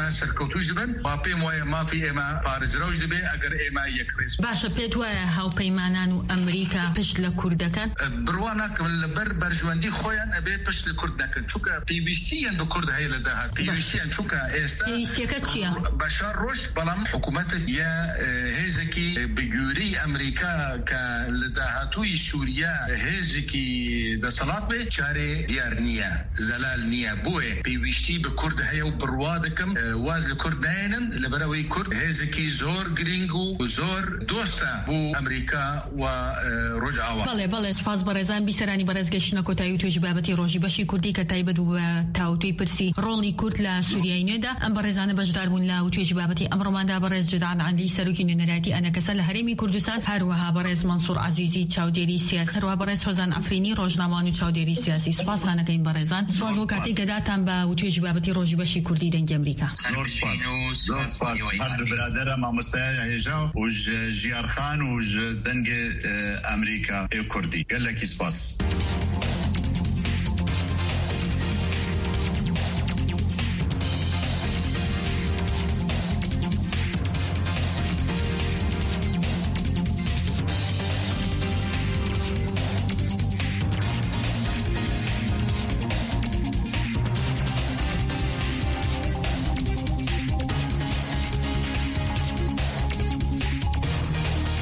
ئێمە سەرکەوتوش دەبن با پێم وایە مافی ئێمە پارێزراوش دەبێ ئەگەر ئێمە یەکڕێز. باشە پێت وایە هاوپەیمانان و ئەمریکا پشت لە کوردەکان؟ بڕوا ناکەم لەبەر بەرژەوەندی خۆیان ئەبێ پشت لە کورد نەکەن چونکە پێویستیان بە کورد هەیە لە داهات پێویستیان چونکە ئێستا پێویستیەکە چییە؟ بەشار ڕۆشت بەڵام حکوومەتت یا هێزێکی بگووری ئەمریکا کە لە داهاتووی سووریا هێزێکی دەسەڵات بێ چارێ دیار نییە زەلال نییە بۆیە پێویستی بە کورد هەیە و بڕوا دەکەم واز لە کورد نایەنن لەبەرەوەی کورد هێزێکی زۆر گرنگ و زۆر دۆستە بۆ ئەمریکا و ڕۆژئاوا. بەڵێ سوپاس بەڕێزان بیسەرانی بەڕێزگەشتنە کۆتایی و توێژی بابەتی ڕۆژی بەشی کوردی کە تایبەت بوو بە تاوتوی پرسی ڕۆڵی کورد لە سووریای نوێدا ئەم بەڕێزانە بەشدار بوون لە توێژی بابەتی ئەمڕۆماندا بەڕێز جدعان عەندی سەرۆکی نوێنەرایەتی ئەنەکەسە لە هەرێمی کوردستان هەروەها بەڕێز مەنسوور عەزیزی چاودێری سیاسی هەروەها بەڕێز حۆزان ئەفرینی ڕۆژنامەوان و چاودێری سیاسی سوپاسانەکەین بەڕێزان سوپاس بۆ کاتێک گەداتان بە توێژی بابەتی ڕۆژی بەشی کوردی دەنگی ئەمریکا. زۆر سپاس هەر برادرە مامۆستای هێژا و ژیارخان و دەنگی ئەمریکا کوردی گەلێکی سپاس.